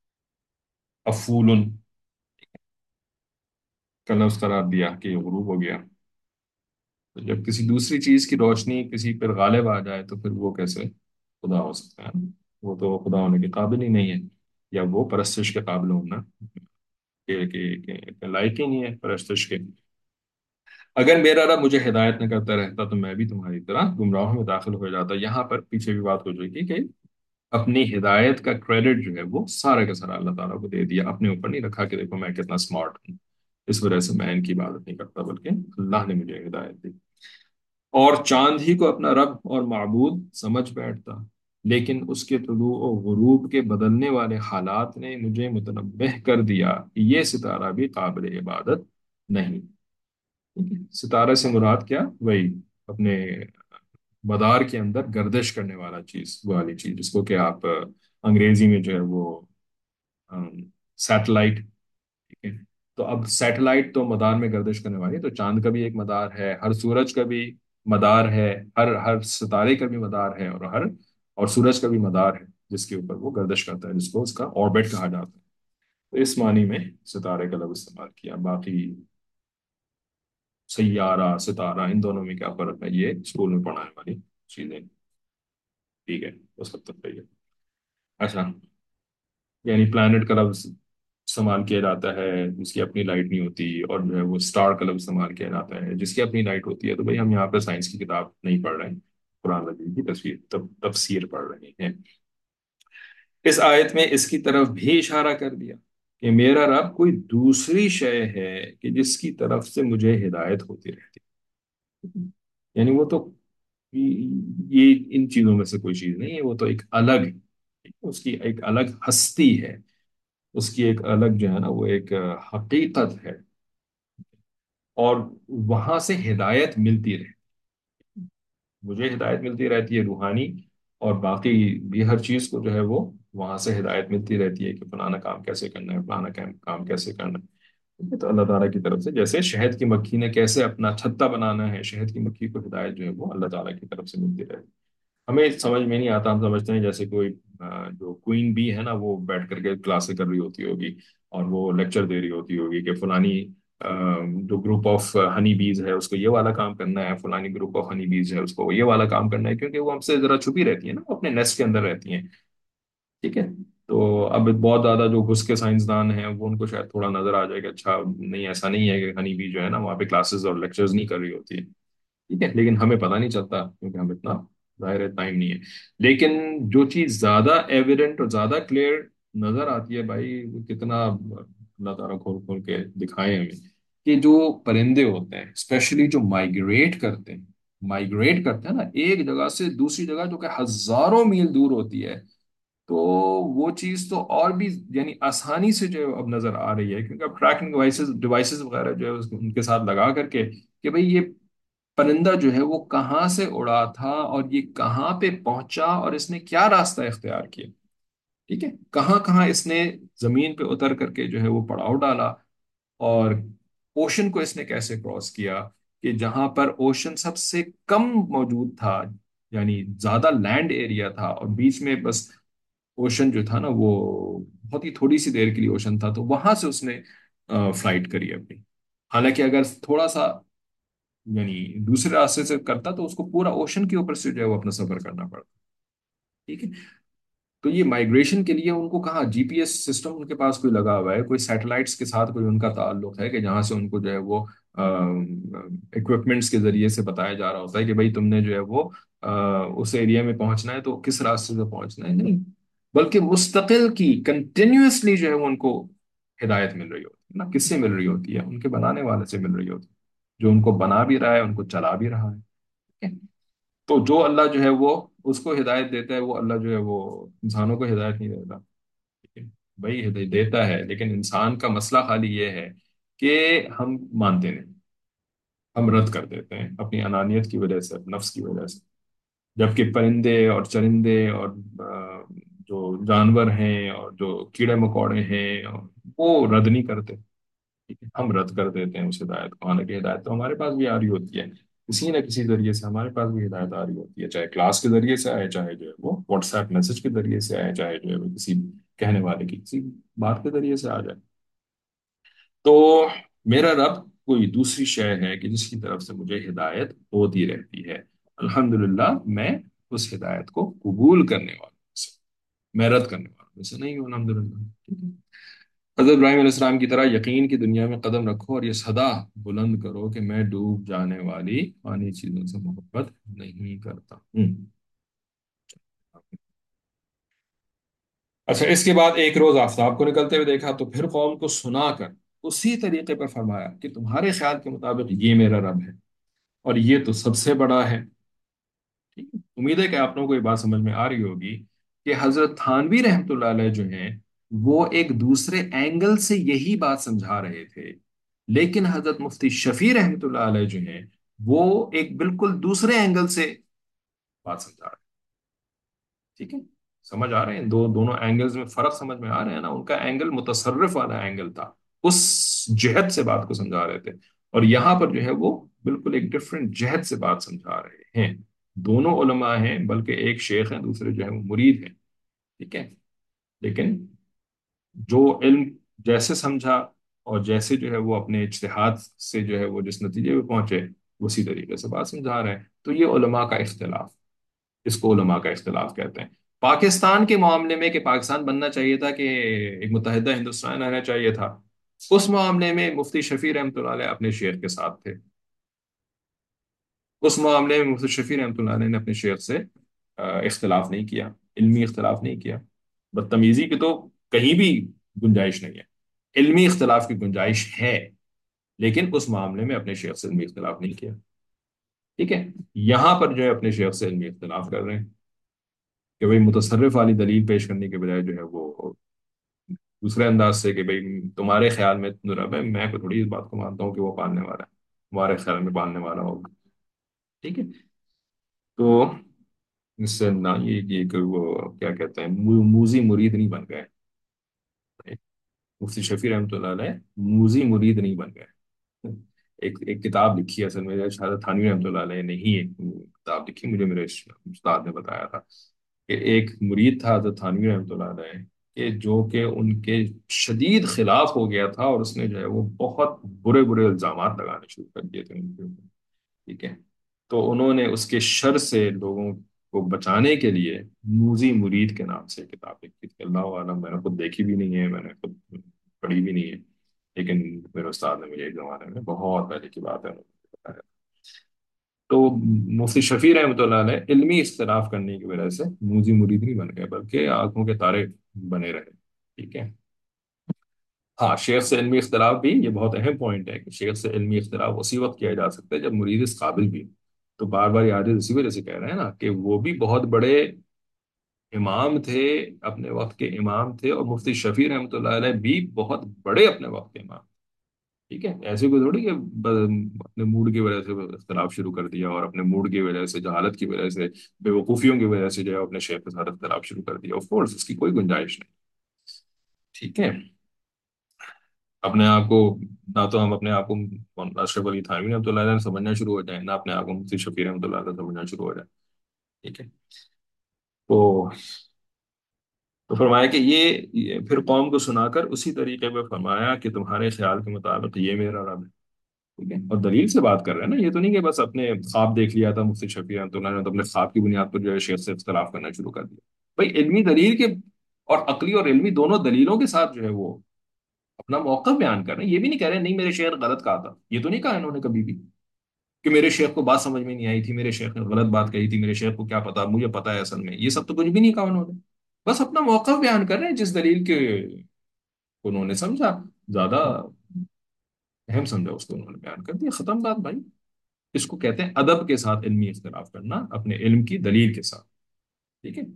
افول کا لفظ قرار دیا کہ یہ غروب ہو گیا۔ تو جب کسی دوسری چیز کی روشنی کسی پر غالب آ جائے تو پھر وہ کیسے خدا ہو سکتا ہے؟ وہ تو خدا ہونے کے قابل ہی نہیں ہے، یا وہ پرستش کے قابل ہونا کہ کہ- کہ لائق ہی نہیں ہے پرستش کے۔ اگر میرا رب مجھے ہدایت نہ کرتا رہتا تو میں بھی تمہاری طرح گمراہوں میں داخل ہو جاتا۔ یہاں پر پیچھے بھی بات ہو چکی کہ کہ اپنی ہدایت کا کریڈٹ جو ہے وہ سارا کا سارا اللہ تعالیٰ کو دے دیا، اپنے اوپر نہیں رکھا کہ دیکھو میں کتنا اسمارٹ ہوں، اس وجہ سے میں ان کی عبادت نہیں کرتا، بلکہ اللہ نے مجھے ہدایت دی، اور چاند ہی کو اپنا رب اور معبود سمجھ بیٹھتا، لیکن اس کے طلوع و غروب کے بدلنے والے حالات نے مجھے متنبہ کر دیا کہ یہ ستارہ بھی قابل عبادت نہیں، ٹھیک ہے؟ ستارہ سے مراد کیا؟ وہی اپنے مدار کے اندر گردش کرنے والا چیز، وہ والی چیز جس کو کہ آپ آ، انگریزی میں جو ہے وہ سیٹلائٹ، ٹھیک ہے، تو اب سیٹلائٹ تو مدار میں گردش کرنے والی ہے، تو چاند کا بھی ایک مدار ہے، ہر سورج کا بھی مدار ہے، ہر ہر ستارے کا بھی مدار ہے، اور ہر اور سورج کا بھی مدار ہے جس کے اوپر وہ گردش کرتا ہے، جس کو اس کا آربٹ کہا جاتا ہے، تو اس معنی میں ستارے کا لفظ استعمال کیا۔ باقی سیارہ، ستارہ، ان دونوں میں کیا فرق ہے، یہ اسکول میں پڑھانے والی چیزیں، ٹھیک ہے، اس حد تک صحیح ہے۔ اچھا، یعنی پلانٹ کا لفظ استعمال کیا جاتا ہے جس کی اپنی لائٹ نہیں ہوتی، اور جو ہے وہ اسٹار کا لفظ استعمال کیا جاتا ہے جس کی اپنی لائٹ ہوتی ہے، تو بھائی ہم یہاں پہ سائنس کی کتاب نہیں پڑھ رہے ہیں، قرآن مجید کی تصویر تب تفسیر پڑھ رہے ہیں۔ اس آیت میں اس کی طرف بھی اشارہ کر دیا کہ میرا رب کوئی دوسری شے ہے کہ جس کی طرف سے مجھے ہدایت ہوتی رہتی ہے، یعنی وہ تو یہ ان چیزوں میں سے کوئی چیز نہیں ہے، وہ تو ایک الگ، اس کی ایک الگ ہستی ہے، اس کی ایک الگ جو ہے نا وہ ایک حقیقت ہے، اور وہاں سے ہدایت ملتی رہے، مجھے ہدایت ملتی رہتی ہے روحانی، اور باقی بھی ہر چیز کو جو ہے وہ وہاں سے ہدایت ملتی رہتی ہے کہ فلانا کام کیسے کرنا ہے، فلانا کام کام کیسے کرنا ہے۔ ٹھیک ہے؟ تو اللہ تعالیٰ کی طرف سے جیسے شہد کی مکھی نے کیسے اپنا چھتا بنانا ہے، شہد کی مکھی کو ہدایت جو ہے وہ اللہ تعالیٰ کی طرف سے ملتی رہتی ہے۔ ہمیں سمجھ میں نہیں آتا، ہم سمجھتے ہیں جیسے کوئی آ، جو کوئین بی ہے نا وہ بیٹھ کر کے کلاسیں کر رہی ہوتی ہوگی، اور وہ لیکچر دے رہی ہوتی ہوگی کہ فلانی آ، جو گروپ آف ہنی بیز ہے اس کو یہ والا کام کرنا ہے، فلانی گروپ آف ہنی بیز ہے اس کو یہ والا کام کرنا ہے، کیونکہ وہ ہم سے ذرا چھپی رہتی ہیں نا، وہ اپنے نیسٹ کے اندر رہتی ہیں۔ ٹھیک ہے؟ تو اب بہت زیادہ جو گھس کے سائنسدان ہیں وہ ان کو شاید تھوڑا نظر آ جائے کہ اچھا نہیں، ایسا نہیں ہے کہ ہنی بی جو ہے نا وہاں پہ کلاسز اور لیکچرز نہیں کر رہی ہوتی ہے۔ ٹھیک ہے، لیکن ہمیں پتہ نہیں چلتا کیونکہ ہم اتنا ظاہر ٹائم نہیں ہے۔ لیکن جو چیز زیادہ ایویڈنٹ اور زیادہ کلیئر نظر آتی ہے بھائی، وہ کتنا اللہ تعالیٰ کھول کھول کے دکھائے ہمیں، کہ جو پرندے ہوتے ہیں اسپیشلی جو مائگریٹ کرتے ہیں، مائگریٹ کرتے ہیں نا ایک جگہ سے دوسری جگہ جو کہ ہزاروں میل دور ہوتی ہے، تو وہ چیز تو اور بھی یعنی آسانی سے جو ہے اب نظر آ رہی ہے، کیونکہ اب ٹریکنگ ڈیوائسز ڈیوائسز وغیرہ جو ہے اس- ان کے ساتھ لگا کر کے کہ بھئی یہ پرندہ جو ہے وہ کہاں سے اڑا تھا اور یہ کہاں پہ پہنچا اور اس نے کیا راستہ اختیار کیا۔ ٹھیک ہے، کہاں کہاں اس نے زمین پہ اتر کر کے جو ہے وہ پڑاؤ ڈالا، اور اوشن کو اس نے کیسے کراس کیا، کہ جہاں پر اوشن سب سے کم موجود تھا، یعنی زیادہ لینڈ ایریا تھا اور بیچ میں بس اوشن جو تھا نا وہ بہت ہی تھوڑی سی دیر کے لیے اوشن تھا، تو وہاں سے اس نے فلائٹ کری اپنی۔ حالانکہ اگر تھوڑا سا یعنی دوسرے راستے سے کرتا تو اس کو پورا اوشن کے اوپر سے جو ہے وہ اپنا سفر کرنا پڑتا۔ ٹھیک ہے، تو یہ مائگریشن کے لیے ان کو کہاں جی پی ایس سسٹم ان کے پاس کوئی لگا ہوا ہے، کوئی سیٹلائٹس کے ساتھ کوئی ان کا تعلق ہے کہ جہاں سے ان کو جو ہے وہ اکوپمنٹس کے ذریعے سے بتایا جا رہا ہوتا ہے کہ بھائی تم نے جو ہے وہ آ، اس ایریا میں پہنچنا ہے تو کس راستے سے پہنچنا ہے، نہیں، بلکہ مستقل کی کنٹینیوسلی جو ہے وہ ان کو ہدایت مل رہی ہوتی ہے نا، کس سے مل رہی ہوتی ہے؟ ان کے بنانے والے سے مل رہی ہوتی ہے، جو ان کو بنا بھی رہا ہے ان کو چلا بھی رہا ہے۔ ٹھیک ہے؟ تو جو اللہ جو ہے وہ اس کو ہدایت دیتا ہے، وہ اللہ جو ہے وہ انسانوں کو ہدایت نہیں دیتا۔ ٹھیک ہے؟ بھائی ہدایت دیتا ہے، لیکن انسان کا مسئلہ خالی یہ ہے کہ ہم مانتے نہیں، ہم رد کر دیتے ہیں اپنی انانیت کی وجہ سے، نفس کی وجہ سے۔ جبکہ پرندے اور چرندے اور آ، جو جانور ہیں اور جو کیڑے مکوڑے ہیں وہ رد نہیں کرتے۔ ٹھیک ہے؟ ہم رد کر دیتے ہیں اس ہدایت کو، حالانکہ ہدایت تو ہمارے پاس بھی آ رہی ہوتی ہے، کسی نہ کسی ذریعے سے ہمارے پاس بھی ہدایت آ رہی ہوتی ہے، چاہے کلاس کے ذریعے سے آئے، چاہے جو ہے وہ واٹس ایپ میسج کے ذریعے سے آئے، چاہے جو ہے وہ کسی کہنے والے کی کسی بات کے ذریعے سے آ جائے۔ تو میرا رب کوئی دوسری شے ہے کہ جس کی طرف سے مجھے ہدایت ہوتی رہتی ہے، الحمدللہ میں اس ہدایت کو قبول کرنے والوں میں سے، میں رد کرنے والوں میں سے نہیں ہوں، الحمدللہ۔ ٹھیک ہے؟ حضرت ابراہیم علیہ السلام کی طرح یقین کی دنیا میں قدم رکھو اور یہ صدا بلند کرو کہ میں ڈوب جانے والی فانی چیزوں سے محبت نہیں کرتا ہوں۔ اچھا، اس کے بعد ایک روز آفتاب کو نکلتے ہوئے دیکھا تو پھر قوم کو سنا کر اسی طریقے پر فرمایا کہ تمہارے خیال کے مطابق یہ میرا رب ہے اور یہ تو سب سے بڑا ہے۔ ٹھیک ہے؟ امید ہے کہ آپ لوگوں کو یہ بات سمجھ میں آ رہی ہوگی کہ حضرت تھانوی رحمۃ اللہ علیہ جو ہیں وہ ایک دوسرے اینگل سے یہی بات سمجھا رہے تھے، لیکن حضرت مفتی شفیع رحمۃ اللہ علیہ جو ہیں وہ ایک بالکل دوسرے اینگل سے بات سمجھا رہے ہیں۔ ٹھیک ہے؟ سمجھ آ رہے ہیں؟ دو دونوں اینگلز میں فرق سمجھ میں آ رہے ہیں نا؟ ان کا اینگل متصرف والا اینگل تھا، اس جہت سے بات کو سمجھا رہے تھے، اور یہاں پر جو ہے وہ بالکل ایک ڈفرینٹ جہت سے بات سمجھا رہے ہیں۔ دونوں علماء ہیں، بلکہ ایک شیخ ہیں دوسرے جو ہے وہ مرید ہیں۔ ٹھیک ہے؟ لیکن جو علم جیسے سمجھا اور جیسے جو ہے وہ اپنے اجتہاد سے جو ہے وہ جس نتیجے پہ پہنچے اسی طریقے سے بات سمجھا رہے ہیں، تو یہ علماء کا اختلاف، اس کو علماء کا اختلاف کہتے ہیں۔ پاکستان کے معاملے میں کہ پاکستان بننا چاہیے تھا کہ ایک متحدہ ہندوستان رہنا چاہیے تھا، اس معاملے میں مفتی شفیع رحمۃ اللہ علیہ اپنے شیخ کے ساتھ تھے۔ اس معاملے میں مفتی شفیع رحمۃ اللہ علیہ نے اپنے شیخ سے آ، اختلاف نہیں کیا، علمی اختلاف نہیں کیا۔ بدتمیزی کی تو کہیں بھی گنجائش نہیں ہے، علمی اختلاف کی گنجائش ہے، لیکن اس معاملے میں اپنے شیخ سے علمی اختلاف نہیں کیا۔ ٹھیک ہے؟ یہاں پر جو ہے اپنے شیخ سے علمی اختلاف کر رہے ہیں کہ بھئی متصرف والی دلیل پیش کرنے کے بجائے جو ہے وہ دوسرے انداز سے کہ بھئی تمہارے خیال میں رب ہے، میں کو تھوڑی اس بات کو مانتا ہوں کہ وہ پالنے والا ہے، تمہارے خیال میں پالنے والا ہوگا۔ ٹھیک ہے؟ تو اس سے نہ یہ یہ کہ وہ کیا کہتے ہیں مو- موذی مرید نہیں بن گئے. مفتی شفیع رحمۃ اللہ علیہ موذی مرید نہیں بن گئے. ایک ایک کتاب لکھی ہے اصل میں شہادت تھانوی رحمۃ اللہ علیہ نے ہی ایک کتاب لکھی, مجھے میرے استاد نے بتایا تھا کہ ایک مرید تھا حضرت تھانوی رحمۃ اللہ علیہ کہ جو کہ ان کے شدید خلاف ہو گیا تھا, اور اس نے جو ہے وہ بہت برے برے الزامات لگانے شروع کر دیے تھے ان کے اوپر. ٹھیک ہے, تو انہوں نے اس کے شر سے لوگوں کو بچانے کے لیے موذی مرید کے نام سے ایک کتاب لکھی تھی. اللہ عالم, میں نے خود دیکھی بھی نہیں ہے, میں نے خود پڑھی بھی نہیں ہے, لیکن میرے استاد نے مجھے ایک زمانے میں بہت پہلے کی بات ہے انہوں نے بتایا. تو مفتی شفیع رحمۃ اللہ علیہ علمی اختلاف کرنے کی وجہ سے موذی مرید نہیں بن گئے بلکہ آنکھوں کے تارے بنے رہے. ٹھیک ہے. ہاں, شیخ سے علمی اختلاف بھی یہ بہت اہم پوائنٹ ہے کہ شیخ سے علمی اختلاف اسی وقت کیا جا سکتا ہے جب مرید اس قابل بھی ہو. تو بار بار یہ عادت اسی وجہ سے کہہ رہے ہیں نا کہ وہ بھی بہت بڑے امام تھے, اپنے وقت کے امام تھے, اور مفتی شفیع رحمۃ اللہ علیہ بھی بہت بڑے اپنے وقت کے امام. ٹھیک ہے, ایسے کوئی تھوڑی کہ ب- اپنے موڈ کی وجہ سے اختلاف شروع کر دیا, اور اپنے موڈ کی وجہ سے جہالت کی وجہ سے بے وقوفیوں کی وجہ سے جو ہے اپنے شیخ کے ساتھ اختلاف شروع کر دیا. آف کورس اس کی کوئی گنجائش نہیں. ٹھیک ہے. اپنے آپ کو نہ تو ہم اپنے آپ کو مولانا اشرف علی تھانوی رحمۃ اللہ علیہ سمجھنا شروع ہو جائیں, نہ اپنے آپ کو مفتی شفیع رحمۃ اللہ علیہ سمجھنا شروع ہو جائیں. ٹھیک ہے. تو تو فرمایا کہ یہ یہ پھر قوم کو سنا کر اسی طریقے پہ فرمایا کہ تمہارے خیال کے مطابق یہ میرا رب ہے. ٹھیک ہے, اور دلیل سے بات کر رہے ہیں نا, یہ تو نہیں کہ بس اپنے خواب دیکھ لیا تھا مفتی شفیع رحمۃ اللہ نے تو اپنے خواب کی بنیاد پر جو ہے شیخ سے اختلاف کرنا شروع کر دیا. بھائی علمی دلیل کے اور عقلی اور علمی دونوں دلیلوں کے ساتھ جو ہے وہ اپنا موقف بیان کر رہے ہیں. یہ بھی نہیں کہہ رہے نہیں میرے شیخ غلط کہا تھا, یہ تو نہیں کہا انہوں نے کبھی بھی کہ میرے شیخ کو بات سمجھ میں نہیں آئی تھی, میرے شیخ نے غلط بات کہی تھی, میرے شیخ کو کیا پتا, مجھے پتا ہے اصل میں. یہ سب تو کچھ بھی نہیں کہا انہوں نے. بس اپنا موقف بیان کر رہے ہیں جس دلیل کے انہوں نے سمجھا زیادہ اہم سمجھا اس کو انہوں نے بیان کر دیا, ختم بات بھائی. اس کو کہتے ہیں ادب کے ساتھ علمی اختلاف کرنا اپنے علم کی دلیل کے ساتھ. ٹھیک ہے.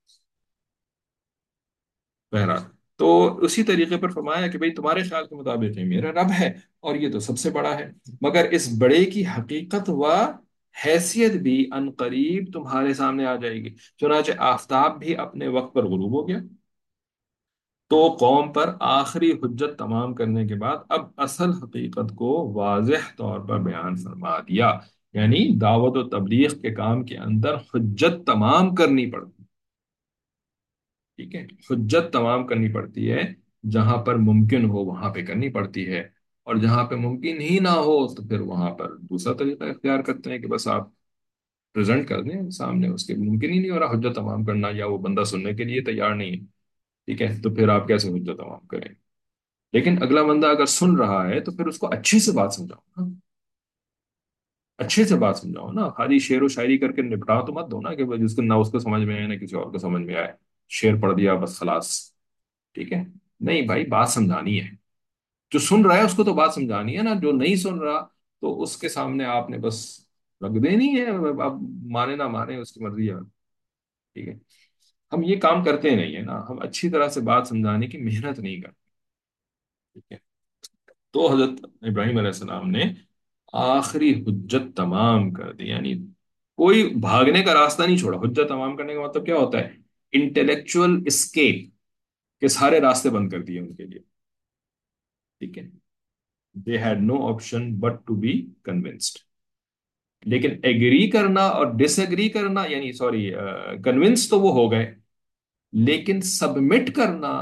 بہرحال, تو اسی طریقے پر فرمایا کہ بھئی تمہارے خیال کے مطابق یہ میرا رب ہے اور یہ تو سب سے بڑا ہے, مگر اس بڑے کی حقیقت و حیثیت بھی ان قریب تمہارے سامنے آ جائے گی. چنانچہ آفتاب بھی اپنے وقت پر غروب ہو گیا, تو قوم پر آخری حجت تمام کرنے کے بعد اب اصل حقیقت کو واضح طور پر بیان فرما دیا. یعنی دعوت و تبلیغ کے کام کے اندر حجت تمام کرنی پڑتی. ٹھیک ہے, حجت تمام کرنی پڑتی ہے, جہاں پر ممکن ہو وہاں پہ کرنی پڑتی ہے, اور جہاں پہ ممکن ہی نہ ہو تو پھر وہاں پر دوسرا طریقہ اختیار کرتے ہیں کہ بس آپ پریزنٹ کر دیں سامنے اس کے, ممکن ہی نہیں ہو رہا حجت تمام کرنا, یا وہ بندہ سننے کے لیے تیار نہیں ہے. ٹھیک ہے, تو پھر آپ کیسے حجت تمام کریں. لیکن اگلا بندہ اگر سن رہا ہے تو پھر اس کو اچھے سے بات سمجھاؤ نا, اچھے سے بات سمجھاؤ نا. خالی شعر و شاعری کر کے نپٹا تو مت دو نا کہ جس کو نہ اس کو سمجھ میں آئے نہ کسی اور کو سمجھ میں آئے, شعر پڑھ دیا بس خلاص. ٹھیک ہے, نہیں بھائی, بات سمجھانی ہے. جو سن رہا ہے اس کو تو بات سمجھانی ہے نا, جو نہیں سن رہا تو اس کے سامنے آپ نے بس رکھ دینی ہے, اب مانے نہ مانے اس کی مرضی ہے. ٹھیک ہے, ہم یہ کام کرتے نہیں ہیں نا, ہم اچھی طرح سے بات سمجھانے کی محنت نہیں کرتے. ٹھیک ہے, تو حضرت ابراہیم علیہ السلام نے آخری حجت تمام کر دی, یعنی کوئی بھاگنے کا راستہ نہیں چھوڑا. حجت تمام کرنے کا مطلب کیا ہوتا ہے, انٹلیکچوئل اسکیپ کے سارے راستے بند کر دیے ان کے لیے. ٹھیک ہے, they had no option but to be convinced. لیکن ایگری کرنا اور ڈس ایگری کرنا, یعنی سوری کنوینس تو وہ ہو گئے, لیکن سبمٹ کرنا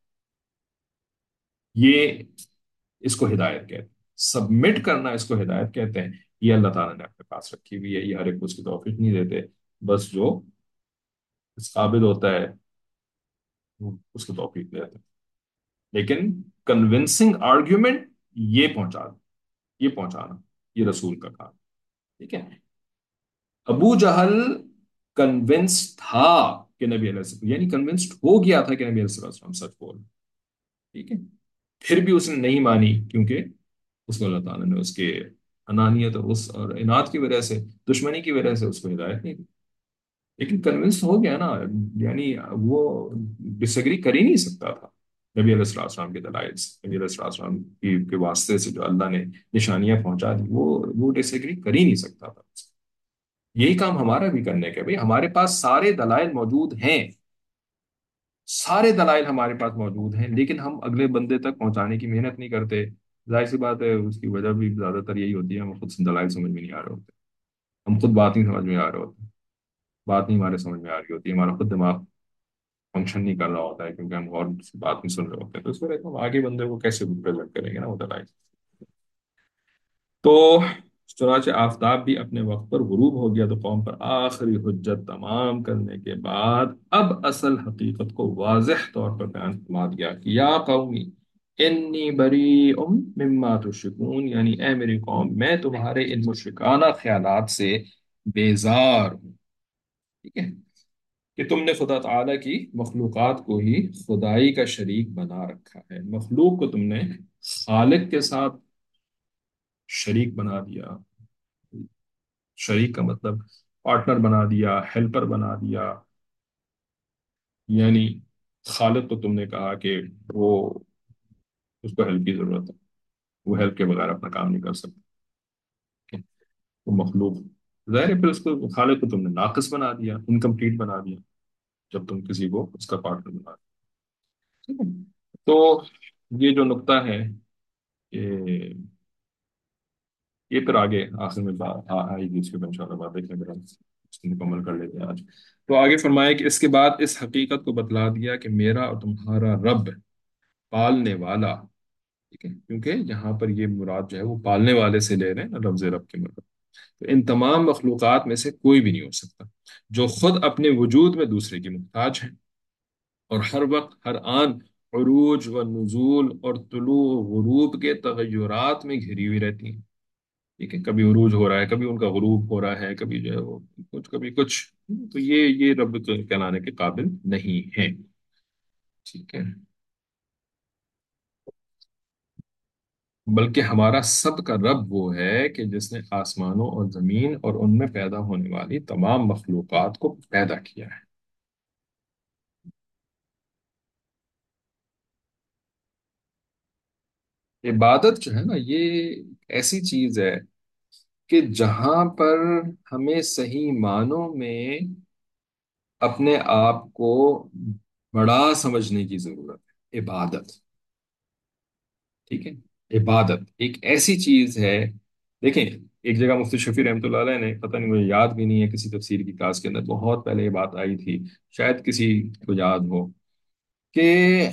یہ اس کو ہدایت کہتے ہیں. سبمٹ کرنا اس کو ہدایت کہتے ہیں. یہ اللہ تعالیٰ نے اپنے پاس رکھی ہوئی ہے, یہ ہر ایک کو اس کی توفیق نہیں دیتے, بس جو اس قابل ہوتا ہے وہ اس کو توفیق دیتے ہیں. لیکن کنونسنگ آرگیومنٹ یہ پہنچا یہ پہنچانا یہ رسول کا کام. ٹھیک ہے, ابو جہل کنونس تھا کہ نبی علیہ السلام, یعنی کنونسڈ ہو گیا تھا کہ نبی علیہ السلام سچ بول. ٹھیک ہے, پھر بھی اس نے نہیں مانی کیونکہ اس کو اللہ تعالیٰ نے اس کے انانیت اور اس اور انات کی وجہ سے, دشمنی کی وجہ سے اس کو ہدایت نہیں دی. لیکن کنونس ہو گیا نا, یعنی وہ ڈس ایگری کر ہی نہیں سکتا تھا نبی علیہ السلام السلام کے دلائل سے. نبی علیہ السلام السلام کی کے واسطے سے جو اللہ نے نشانیاں پہنچا دی, وہ وہ ڈس ایگری کر ہی نہیں سکتا تھا. یہی کام ہمارا بھی کرنے کا ہے بھائی، ہمارے پاس سارے دلائل موجود ہیں، سارے دلائل ہمارے پاس موجود ہیں، لیکن ہم اگلے بندے تک پہنچانے کی محنت نہیں کرتے۔ ظاہر سی بات ہے، اس کی وجہ بھی زیادہ تر یہی ہوتی ہے، ہم خود دلائل سمجھ میں نہیں آ رہے ہوتے، ہم خود بات نہیں سمجھ میں آ رہے ہوتے، بات نہیں ہمارے سمجھ میں آ رہی ہوتی، ہمارا خود دماغ فنکشن نہیں کر رہا ہوتا ہے، کیونکہ ہم غور سے بات نہیں سن رہے ہوتے، تو اس وجہ سے ہم آگے بندے کو کیسے ریپرزینٹ کریں گے نا وہ دلائل۔ تو چنانچہ آفتاب بھی اپنے وقت پر غروب ہو گیا، تو قوم پر آخری حجت تمام کرنے کے بعد اب اصل حقیقت کو واضح طور پر بیان فرما دیا کہ یا قومی انی بریء مما تشرکون، یعنی اے میری قوم، میں تمہارے ان مشرکانہ خیالات سے بیزار ہوں، ٹھیک ہے، کہ تم نے خدا تعالی کی مخلوقات کو ہی خدائی کا شریک بنا رکھا ہے، مخلوق کو تم نے خالق کے ساتھ شریک بنا دیا، شریک کا مطلب پارٹنر بنا دیا، ہیلپر بنا دیا، یعنی خالق کو تم نے کہا کہ وہ، اس کو ہیلپ کی ضرورت ہے، وہ ہیلپ کے بغیر اپنا کام نہیں کر سکتا، وہ مخلوق، ظاہر ہے پھر اس کو خالق کو تم نے ناقص بنا دیا، انکمپلیٹ بنا دیا جب تم کسی کو اس کا پارٹنر بنا دیا، ٹھیک ہے۔ تو یہ جو نقطہ ہے کہ یہ پھر آگے آخر میں بات آ- آئے گی، اس کے بعد انشاءاللہ بات دیکھنے کے بعد اس کو مکمل کر لیتے ہیں آج۔ تو آگے فرمایا کہ اس کے بعد اس حقیقت کو بتلا دیا کہ میرا اور تمہارا رب پالنے والا، ٹھیک ہے، کیونکہ یہاں پر یہ مراد جو ہے وہ پالنے والے سے لے رہے ہیں نا، لفظ رب کے مطلب، تو ان تمام مخلوقات میں سے کوئی بھی نہیں ہو سکتا جو خود اپنے وجود میں دوسرے کی محتاج ہے، اور ہر وقت ہر آن عروج و نزول اور طلوع و غروب کے تغیرات میں گھری ہوئی رہتی ہیں، ٹھیک ہے، کبھی عروج ہو رہا ہے، کبھی ان کا غروب ہو رہا ہے، کبھی جو ہے وہ کچھ، کبھی کچھ، تو یہ یہ رب کہلانے کے قابل نہیں ہے، ٹھیک ہے، بلکہ ہمارا سب کا رب وہ ہے کہ جس نے آسمانوں اور زمین اور ان میں پیدا ہونے والی تمام مخلوقات کو پیدا کیا ہے۔ عبادت جو ہے نا، یہ ایسی چیز ہے کہ جہاں پر ہمیں صحیح معنوں میں اپنے آپ کو بڑا سمجھنے کی ضرورت ہے، عبادت، ٹھیک ہے، عبادت ایک ایسی چیز ہے، دیکھیں ایک جگہ مفتی شفیع رحمۃ اللہ علیہ نے، پتہ نہیں مجھے یاد بھی نہیں ہے، کسی تفسیر کی کلاس کے اندر بہت پہلے یہ بات آئی تھی، شاید کسی کو یاد ہو کہ،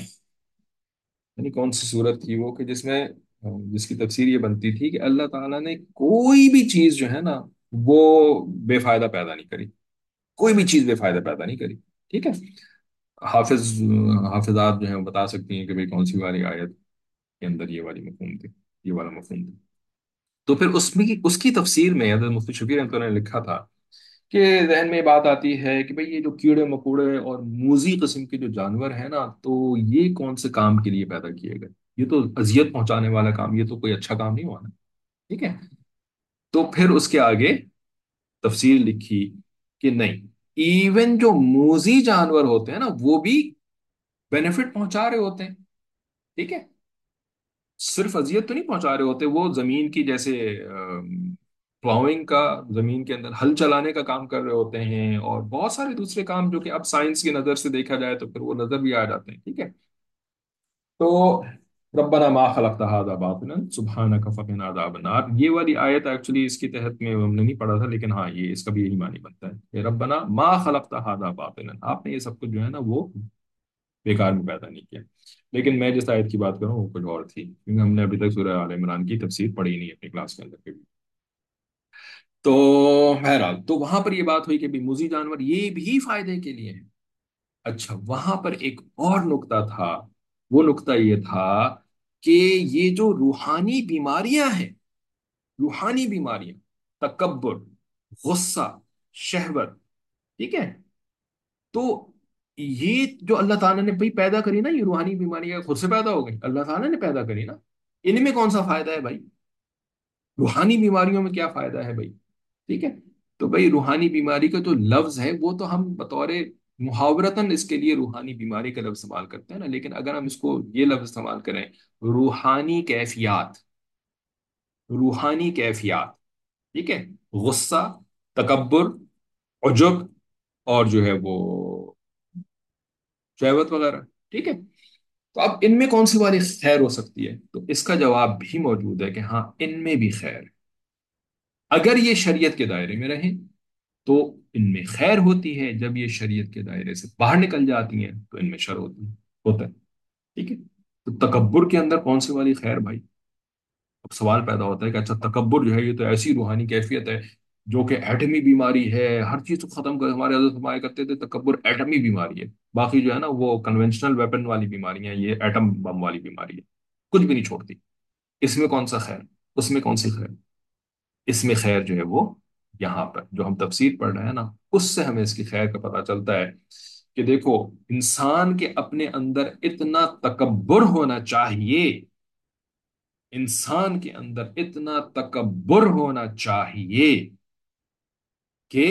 یعنی کون سی صورت تھی وہ کہ جس میں جس کی تفسیر یہ بنتی تھی کہ اللہ تعالیٰ نے کوئی بھی چیز جو ہے نا وہ بے فائدہ پیدا نہیں کری، کوئی بھی چیز بے فائدہ پیدا نہیں کری، ٹھیک ہے، حافظ حافظات جو ہیں وہ بتا سکتی ہیں کہ بھئی کون سی والی آیت کے اندر یہ والی مفہوم تھی، یہ والا مفہوم تھی۔ تو پھر اس میں اس کی تفسیر میں حضرت مفتی شفیع رحمۃ اللہ نے لکھا تھا کہ ذہن میں یہ بات آتی ہے کہ بھئی یہ جو کیڑے مکوڑے اور موذی قسم کے جو جانور ہیں نا، تو یہ کون سے کام کے لیے پیدا کیے گئے؟ یہ تو اذیت پہنچانے والا کام، یہ تو کوئی اچھا کام نہیں ہوا نا، ٹھیک ہے۔ تو پھر اس کے آگے تفسیر لکھی کہ نہیں، ایون جو موذی جانور ہوتے ہیں نا وہ بھی بینیفٹ پہنچا رہے ہوتے ہیں، ٹھیک ہے، صرف اذیت تو نہیں پہنچا رہے ہوتے، وہ زمین کی جیسے پلاؤنگ کا، زمین کے اندر ہل چلانے کا کام کر رہے ہوتے ہیں، اور بہت سارے دوسرے کام جو کہ اب سائنس کی نظر سے دیکھا جائے تو پھر وہ نظر بھی آ جاتے ہیں، ٹھیک ہے۔ تو ربنا ما خلقت هذا باطلا سبحانك فقنا عذاب النار، یہ والی آیت ایکچولی اس کے تحت میں ہم نے نہیں پڑھا تھا، لیکن ہاں یہ اس کا بھی یہی معنی بنتا ہے کہ ربنا ما خلقت هذا باطلا، آپ نے یہ سب کچھ جو ہے نا وہ بیکار میں پیدا نہیں کیا، لیکن میں جس آیت کی بات کروں وہ کچھ اور تھی، کیونکہ ہم نے ابھی تک سورہ آل عمران کی تفسیر پڑھی نہیں اپنی کلاس کے اندر کبھی۔ تو بہرحال تو وہاں پر یہ بات ہوئی کہ بھی موذی جانور یہ بھی فائدے کے لیے ہیں۔ اچھا، وہاں پر ایک اور نقطہ تھا، وہ نقطہ یہ تھا کہ یہ جو روحانی بیماریاں ہیں، روحانی بیماریاں، تکبر، غصہ، شہوت، ٹھیک ہے، تو یہ جو اللہ تعالیٰ نے بھائی پیدا کری نا، یہ روحانی بیماریاں خود سے پیدا ہو گئی، اللہ تعالیٰ نے پیدا کری نا، ان میں کون سا فائدہ ہے بھائی؟ روحانی بیماریوں میں کیا فائدہ ہے بھائی؟ ٹھیک ہے، تو بھائی روحانی بیماری کا جو لفظ ہے وہ تو ہم بطور محاورتاً اس کے لیے روحانی بیماری کا لفظ استعمال کرتے ہیں نا، لیکن اگر ہم اس کو یہ لفظ استعمال کریں، روحانی کیفیات، روحانی کیفیات، ٹھیک ہے، غصہ، तकब्बुर, उजुब, और जो है वो शहवत वगैरह। ठीक है। तो अब इनमें कौन सी वाली खैर हो सकती है? तो इसका जवाब भी मौजूद है कि हाँ, इनमें भी खैर है। अगर ये शरीयत के दायरे में रहे तो इनमें खैर होती है, जब ये शरीयत के दायरे से बाहर निकल जाती हैं तो इनमें शर होती है, होता है। ठीक है। तो तकब्बुर के अंदर कौन सी वाली खैर भाई? अब सवाल पैदा होता है कि अच्छा, तकब्बुर जो है ये तो ऐसी रूहानी कैफियत है जो कि एटमी बीमारी है, हर चीज को खत्म कर, हमारे हजरत फरमाया करते थे तकब्बुर एटमी बीमारी है। बाकी जो है ना वो कन्वेंशनल वेपन वाली बीमारियां, ये एटम बम वाली बीमारी है, कुछ भी नहीं छोड़ती। इसमें कौन सा खैर, उसमें कौन सी खैर? इसमें खैर जो है वो यहाँ पर जो हम तफसीर पढ़ रहे हैं ना, उससे हमें इसकी खैर का पता चलता है कि देखो, इंसान के अपने अंदर इतना तकब्बुर होना चाहिए, इंसान के अंदर इतना तकब्बुर होना चाहिए कि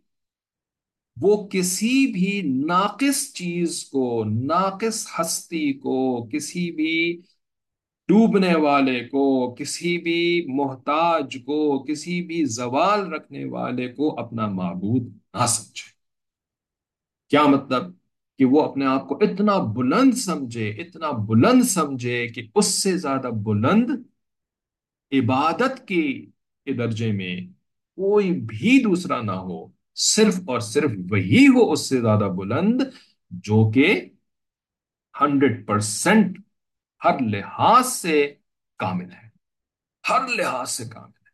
वो किसी भी नाकिस चीज को, नाकिस हस्ती को, किसी भी डूबने वाले को, किसी भी मोहताज को, किसी भी जवाल रखने वाले को अपना माबूद ना समझे। क्या मतलब? कि वो अपने आप को इतना बुलंद समझे, इतना बुलंद समझे कि उससे ज्यादा बुलंद इबादत के के दर्जे में कोई भी दूसरा ना हो। सिर्फ और सिर्फ वही हो उससे ज्यादा बुलंद, जो कि हंड्रेड परसेंट हर लिहाज से कामिल है, हर लिहाज से कामिल,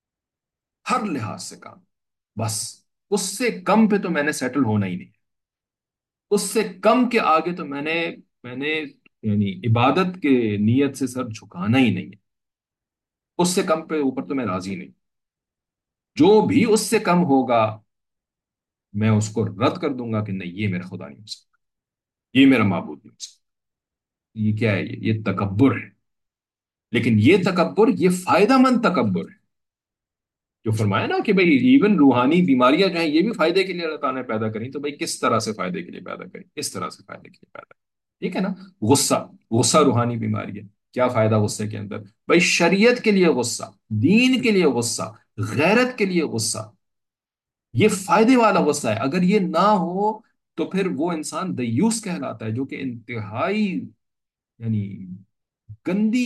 हर लिहाज से कामिल। बस उससे कम पे तो मैंने सेटल होना ही नहीं, उससे कम के आगे तो मैंने मैंने यानी इबादत के नियत से सर झुकाना ही नहीं है। उससे कम पे ऊपर तो मैं राजी नहीं। जो भी उससे कम होगा मैं उसको रद्द कर दूंगा कि नहीं, ये मेरा खुदा नहीं हो सकता, ये मेरा माबूद नहीं हो सकता। ये क्या है? ये ये तकब्बुर है। लेकिन ये तकब्बुर, ये फायदा मंद तकब्बुर है। जो फरमाया ना कि भाई इवन रूहानी बीमारियां जो हैं ये भी फायदे के लिए अल्लाह ताला ने पैदा करी, तो भाई किस तरह से फायदे के लिए पैदा करी? इस तरह से फायदे के लिए पैदा करी। ठीक है ना। गुस्सा, गुस्सा रूहानी बीमारी है। क्या फायदा गुस्से के अंदर? भाई शरीयत के लिए गुस्सा, दीन के लिए गुस्सा, गैरत के लिए गुस्सा, ये फायदे वाला गुस्सा है। अगर ये ना हो तो फिर वो इंसान दयूस कहलाता है, जो कि इंतहाई यानी गंदी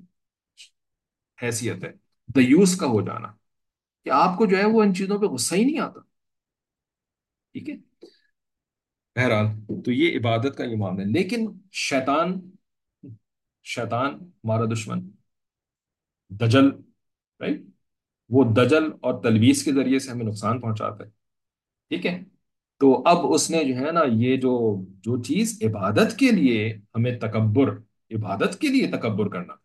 हैसियत है, दयूस का हो जाना, कि आपको जो है वो इन चीजों पे गुस्सा ही नहीं आता। ठीक है। बहरहाल, तो ये इबादत का ये मामला है। लेकिन शैतान, शैतान हमारा दुश्मन, दजल, राइट, वो दजल और तलवीस के जरिए से हमें नुकसान पहुंचाता है। ठीक है। तो अब उसने जो है ना, ये जो जो चीज इबादत के लिए हमें तकब्बुर, इबादत के लिए तकब्बुर करना,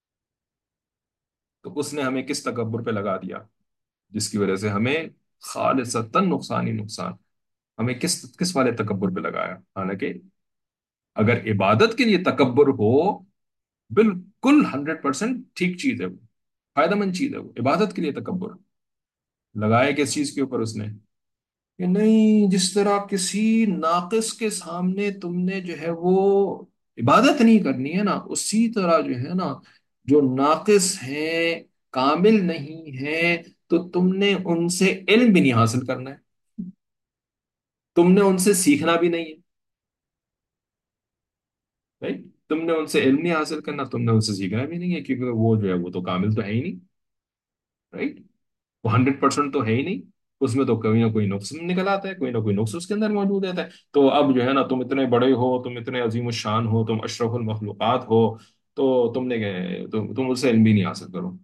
तो उसने हमें किस तकब्बुर पे लगा दिया, जिसकी वजह से हमें खालिसतन नुकसान ही नुकसान, हमें किस किस वाले तकब्बुर पे लगाया? हालांकि अगर इबादत के लिए तकब्बुर हो, बिल्कुल हंड्रेड परसेंट ठीक चीज है वो, फायदेमंद चीज है वो। इबादत के लिए तकब्बुर लगाया किस चीज के ऊपर उसने? कि नहीं, जिस तरह किसी नाकिस के सामने तुमने जो है वो इबादत नहीं करनी है ना, उसी तरह जो है ना, जो नाकिस है, कामिल नहीं है, तो तुमने उनसे इल्म भी नहीं हासिल करना है, तुमने उनसे सीखना भी नहीं है। राइट। तुमने उनसे इल्म नहीं हासिल करना, तुमने उनसे सीखना भी नहीं है, क्योंकि वो जो है वो तो कामिल तो है ही नहीं। राइट। वो हंड्रेड परसेंट तो है ही नहीं। उसमें तो कोई ना कोई नुक्स निकल आता है, कोई ना कोई नुक्स उसके अंदर मौजूद रहता है। तो अब जो है ना, तुम इतने बड़े हो, तुम इतने अजीम शान हो, तुम अशरफुल मखलूकात हो, तो तुमने क्या- तुम तुम उससे इल्म भी नहीं हासिल करो।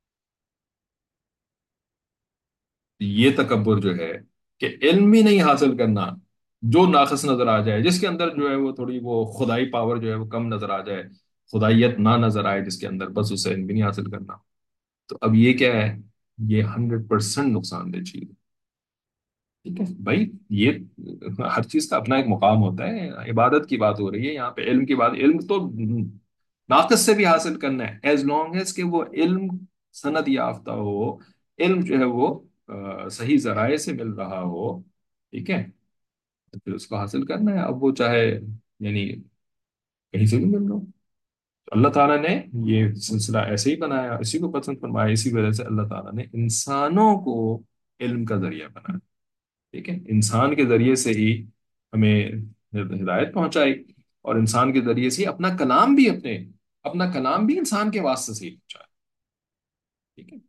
ये तकब्बुर जो है कि इल्म भी नहीं हासिल करना, जो नाकस नजर आ जाए, जिसके अंदर जो है वो थोड़ी वो खुदाई पावर जो है वो कम नजर आ जाए, खुदाइयत ना नजर आए जिसके अंदर, बस उसे इल्म भी नहीं हासिल करना। तो अब ये क्या है? ये हंड्रेड परसेंट नुकसानदेह चीज है। ठीक है भाई। ये हर चीज का अपना एक मुकाम होता है। इबादत की बात हो रही है यहाँ पे, इल्म की बात। इल्म तो नाकस से भी हासिल करना है, एज लॉन्ग एज कि वो इल्म सनद याफ्ता हो, इल्म जो है वो अ, सही जराए से मिल रहा हो। ठीक है। तो फिर उसको हासिल करना है, अब वो चाहे यानी कहीं से भी मिल रहा हो। तो अल्लाह ताला ने ये सिलसिला ऐसे ही बनाया, इसी को पसंद फरमाया, इसी वजह से अल्लाह ताला ने इंसानों को علم کا ذریعہ بنا. ٹھیک ہے، انسان کے ذریعے سے ہی ہمیں ہدایت پہنچائی، اور انسان کے ذریعے سے ہی اپنا کلام بھی اپنے اپنا کلام بھی انسان کے واسطے سے ہی پہنچایا. ٹھیک ہے،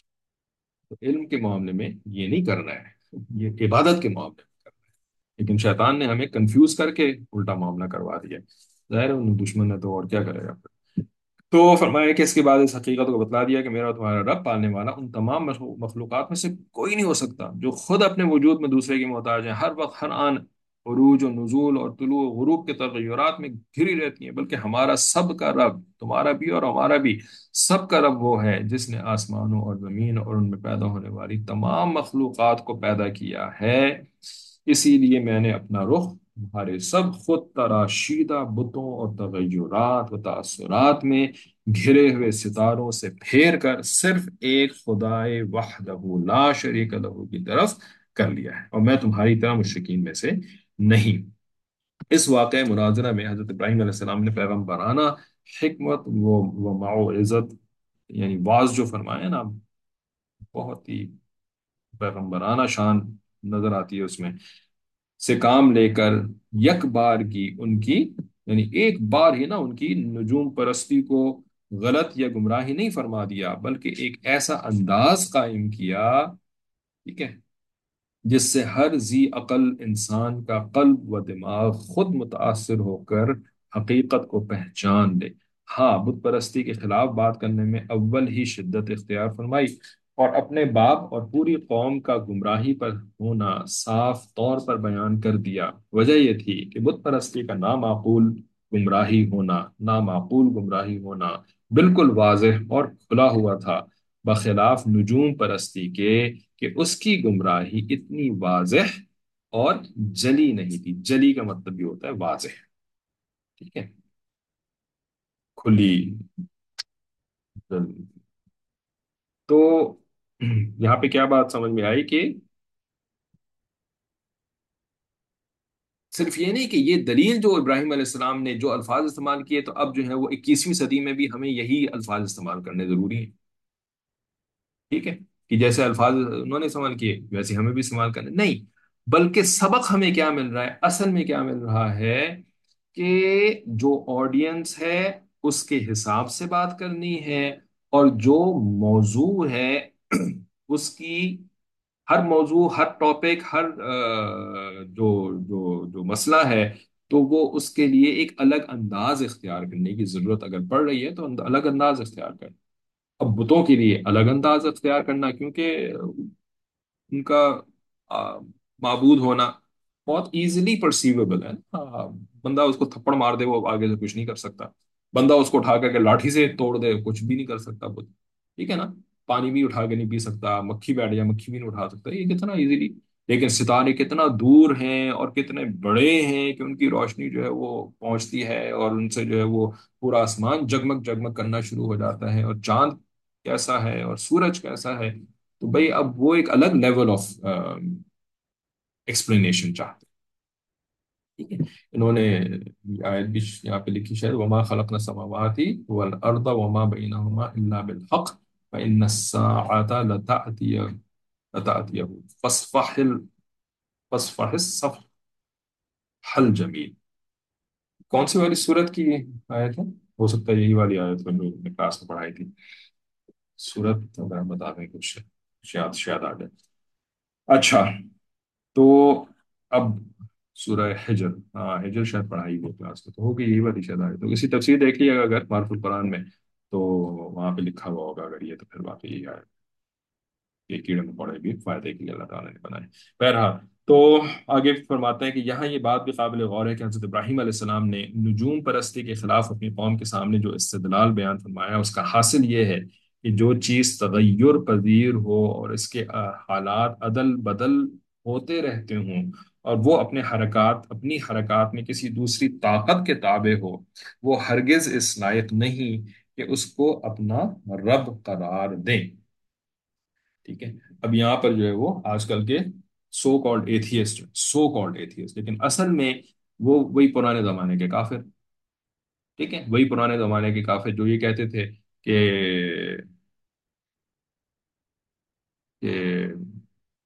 تو علم کے معاملے میں یہ نہیں کرنا ہے، یہ عبادت کے معاملے میں کرنا ہے. لیکن شیطان نے ہمیں کنفیوز کر کے الٹا معاملہ کروا دیا. ظاہر ہے انہیں دشمن ہے تو اور کیا کرے گا. تو فرمایا کہ اس کے بعد اس حقیقت کو بتلا دیا کہ میرا اور تمہارا رب پالنے والا ان تمام مخلوق- مخلوقات میں سے کوئی نہیں ہو سکتا جو خود اپنے وجود میں دوسرے کی محتاج ہیں، ہر وقت ہر آن عروج و نزول اور طلوع و غروب کے تغیرات میں گھری رہتی ہیں. بلکہ ہمارا سب کا رب، تمہارا بھی اور ہمارا بھی، سب کا رب وہ ہے جس نے آسمانوں اور زمین اور ان میں پیدا ہونے والی تمام مخلوقات کو پیدا کیا ہے. اسی لیے میں نے اپنا رخ تمہارے سب خود تراشیدہ بتوں اور تغیرات و تاثرات میں گھرے ہوئے ستاروں سے پھیر کر صرف ایک خدائے وحدہ لا شریک لہ کی طرف کر لیا ہے، اور میں تمہاری طرح مشرکین میں سے نہیں. اس واقعہ مناظرہ میں حضرت ابراہیم علیہ السلام نے پیغمبرانہ حکمت و و معوذت، یعنی واز جو فرمایا نا، بہت ہی پیغمبرانہ شان نظر آتی ہے اس میں، سے کام لے کر یک بار کی ان کی، یعنی ایک بار ہی نا ان کی نجوم پرستی کو غلط یا گمراہی نہیں فرما دیا، بلکہ ایک ایسا انداز قائم کیا، ٹھیک ہے، جس سے ہر ذی عقل انسان کا قلب و دماغ خود متاثر ہو کر حقیقت کو پہچان لے. ہاں، بت پرستی کے خلاف بات کرنے میں اول ہی شدت اختیار فرمائی، اور اپنے باپ اور پوری قوم کا گمراہی پر ہونا صاف طور پر بیان کر دیا. وجہ یہ تھی کہ بت پرستی کا نامعقول گمراہی ہونا نامعقول گمراہی ہونا بالکل واضح اور کھلا ہوا تھا، بخلاف نجوم پرستی کے کہ اس کی گمراہی اتنی واضح اور جلی نہیں تھی. جلی کا مطلب یہ ہوتا ہے واضح. ٹھیک ہے، کھلی. تو یہاں پہ کیا بات سمجھ میں آئی کہ صرف یہ نہیں کہ یہ دلیل جو ابراہیم علیہ السلام نے جو الفاظ استعمال کیے، تو اب جو ہے وہ اکیسویں صدی میں بھی ہمیں یہی الفاظ استعمال کرنے ضروری ہیں. ٹھیک ہے، کہ جیسے الفاظ انہوں نے استعمال کیے ویسے ہمیں بھی استعمال کرنے نہیں، بلکہ سبق ہمیں کیا مل رہا ہے، اصل میں کیا مل رہا ہے کہ جو آڈینس ہے اس کے حساب سے بات کرنی ہے، اور جو موضوع ہے اس کی، ہر موضوع، ہر ٹاپک، ہر آ، جو جو جو مسئلہ ہے، تو وہ اس کے لیے ایک الگ انداز اختیار کرنے کی ضرورت اگر پڑ رہی ہے تو الگ انداز اختیار کریں. اب بتوں کے لیے الگ انداز اختیار کرنا، کیونکہ ان کا آ، معبود ہونا بہت ایزیلی پرسیویبل ہے. آ، بندہ اس کو تھپڑ مار دے وہ آگے سے کچھ نہیں کر سکتا، بندہ اس کو اٹھا کر کے لاٹھی سے توڑ دے کچھ بھی نہیں کر سکتا بت. ٹھیک ہے نا، پانی بھی اٹھا کے نہیں پی سکتا، مکھی بیٹھ جائے مکھی بھی نہیں اٹھا سکتا، یہ کتنا ایزیلی. لیکن ستارے کتنا دور ہیں اور کتنے بڑے ہیں کہ ان کی روشنی جو ہے وہ پہنچتی ہے، اور ان سے جو ہے وہ پورا آسمان جگمگ جگمگ کرنا شروع ہو جاتا ہے، اور چاند کیسا ہے اور سورج کیسا ہے. تو بھئی اب وہ ایک الگ لیول آف ایکسپلینیشن چاہتے ہیں. ٹھیک ہے، انہوں نے یہ آیت بھی یہاں پہ لکھی شاید، وما خلقنا السماوات والارض وما بینہما الا بالحق فإن الساعة لتأتي لتأتيه فاصفح ال- فاصفح الصفح الجمیل. کون سی والی صورت کی آیت ہے؟ ہو سکتا ہے یہی والی آیت ہم لوگوں نے کلاس میں پڑھائی تھی. صورت اگر بتا دیں کچھ شاید شاید آ جائے. اچھا، تو اب سورہ حجر، ہاں حجر شاید پڑھائی ہوئی کلاس میں، تو ہوگی یہی والی شاید آئے. تو اسی تفسیر دیکھ لیے گا اگر معرف القرآن میں، تو وہاں پہ لکھا ہوا ہوگا اگر یہ، تو پھر واقعی یہی آئے. یہ کیڑے مکوڑے بھی فائدے کے لیے اللہ تعالیٰ نے بنائے. بہرحال، تو آگے فرماتے ہیں کہ یہاں یہ بات بھی قابل غور ہے کہ حضرت ابراہیم علیہ السلام نے نجوم پرستی کے خلاف اپنی قوم کے سامنے جو استدلال بیان فرمایا، اس کا حاصل یہ ہے کہ جو چیز تغیر پذیر ہو اور اس کے آ، حالات عدل بدل ہوتے رہتے ہوں، اور وہ اپنے حرکات اپنی حرکات میں کسی دوسری طاقت کے تابع ہو، وہ ہرگز اس لائق نہیں کہ اس کو اپنا رب قرار دیں. ٹھیک ہے، اب یہاں پر جو ہے وہ آج کل کے so called atheist so called atheist, لیکن اصل میں وہ وہی پرانے زمانے کے کافر. ٹھیک ہے، وہی پرانے زمانے کے کافر جو یہ کہتے تھے کہ کہ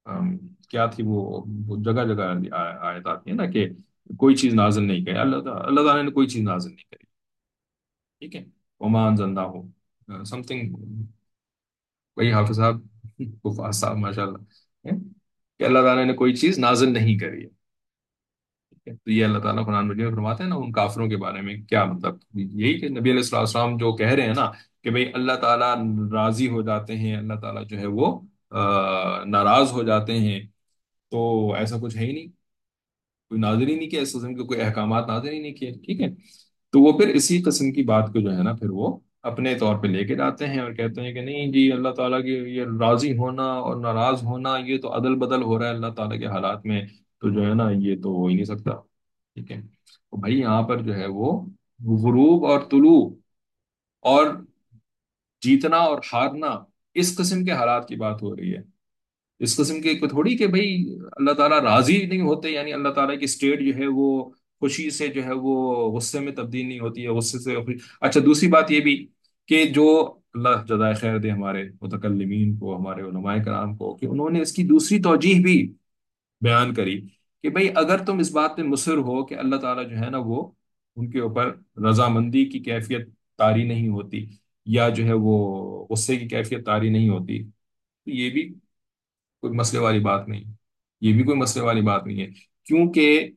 ام، کیا تھی وہ وہ جگہ جگہ آ- آیت آتی ہے نا کہ کوئی چیز نازل نہیں کری، اللہ تعالیٰ اللہ تعالیٰ نے کوئی چیز نازل نہیں کری، ٹھیک ہے؟ عمان زندہ ہو سم تھنگ، وہی حافظ صاحب حفاظ صاحب ماشاء اللہ، ہیں؟ کہ اللہ تعالیٰ نے کوئی چیز نازل نہیں کری ہے، ٹھیک ہے؟ تو یہ اللہ تعالیٰ قرآن مجید میں فرماتے ہیں نا ان کافروں کے بارے میں، کیا مطلب یہی کہ نبی علیہ الصلوۃ والسلام جو کہہ رہے ہیں نا کہ بھئی اللہ تعالیٰ راضی ہو جاتے ہیں، اللہ تعالیٰ جو ہے وہ آ، ناراض ہو جاتے ہیں، تو ایسا کچھ ہے ہی نہیں، کوئی نازل ہی نہیں کیا اس قسم کے کوئی احکامات نازل ہی نہیں کیے، ٹھیک ہے؟ تو وہ پھر اسی قسم کی بات کو جو ہے نا پھر وہ اپنے طور پہ لے کے جاتے ہیں اور کہتے ہیں کہ نہیں جی اللہ تعالیٰ کی یہ راضی ہونا اور ناراض ہونا یہ تو عدل بدل ہو رہا ہے اللہ تعالیٰ کے حالات میں، تو جو ہے نا یہ تو ہو ہی نہیں سکتا، ٹھیک ہے؟ تو بھائی یہاں پر جو ہے وہ غروب اور طلوع اور جیتنا اور ہارنا اس قسم کے حالات کی بات ہو رہی ہے، اس قسم کے کوئی تھوڑی کہ بھائی اللہ تعالیٰ راضی نہیں ہوتے، یعنی اللہ تعالیٰ کی سٹیٹ جو ہے وہ خوشی سے جو ہے وہ غصے میں تبدیل نہیں ہوتی ہے، غصے سے خوشی۔ اچھا دوسری بات یہ بھی کہ جو اللہ جزائے خیر دے ہمارے متکلمین کو، ہمارے علماء کرام کو، کہ انہوں نے اس کی دوسری توجیہ بھی بیان کری کہ بھائی اگر تم اس بات پہ مصر ہو کہ اللہ تعالیٰ جو ہے نا وہ ان کے اوپر رضامندی کی کیفیت طاری نہیں ہوتی، یا جو ہے وہ غصے کی کیفیت طاری نہیں ہوتی، تو یہ بھی کوئی مسئلے والی بات نہیں، یہ بھی کوئی مسئلے والی بات نہیں ہے، کیونکہ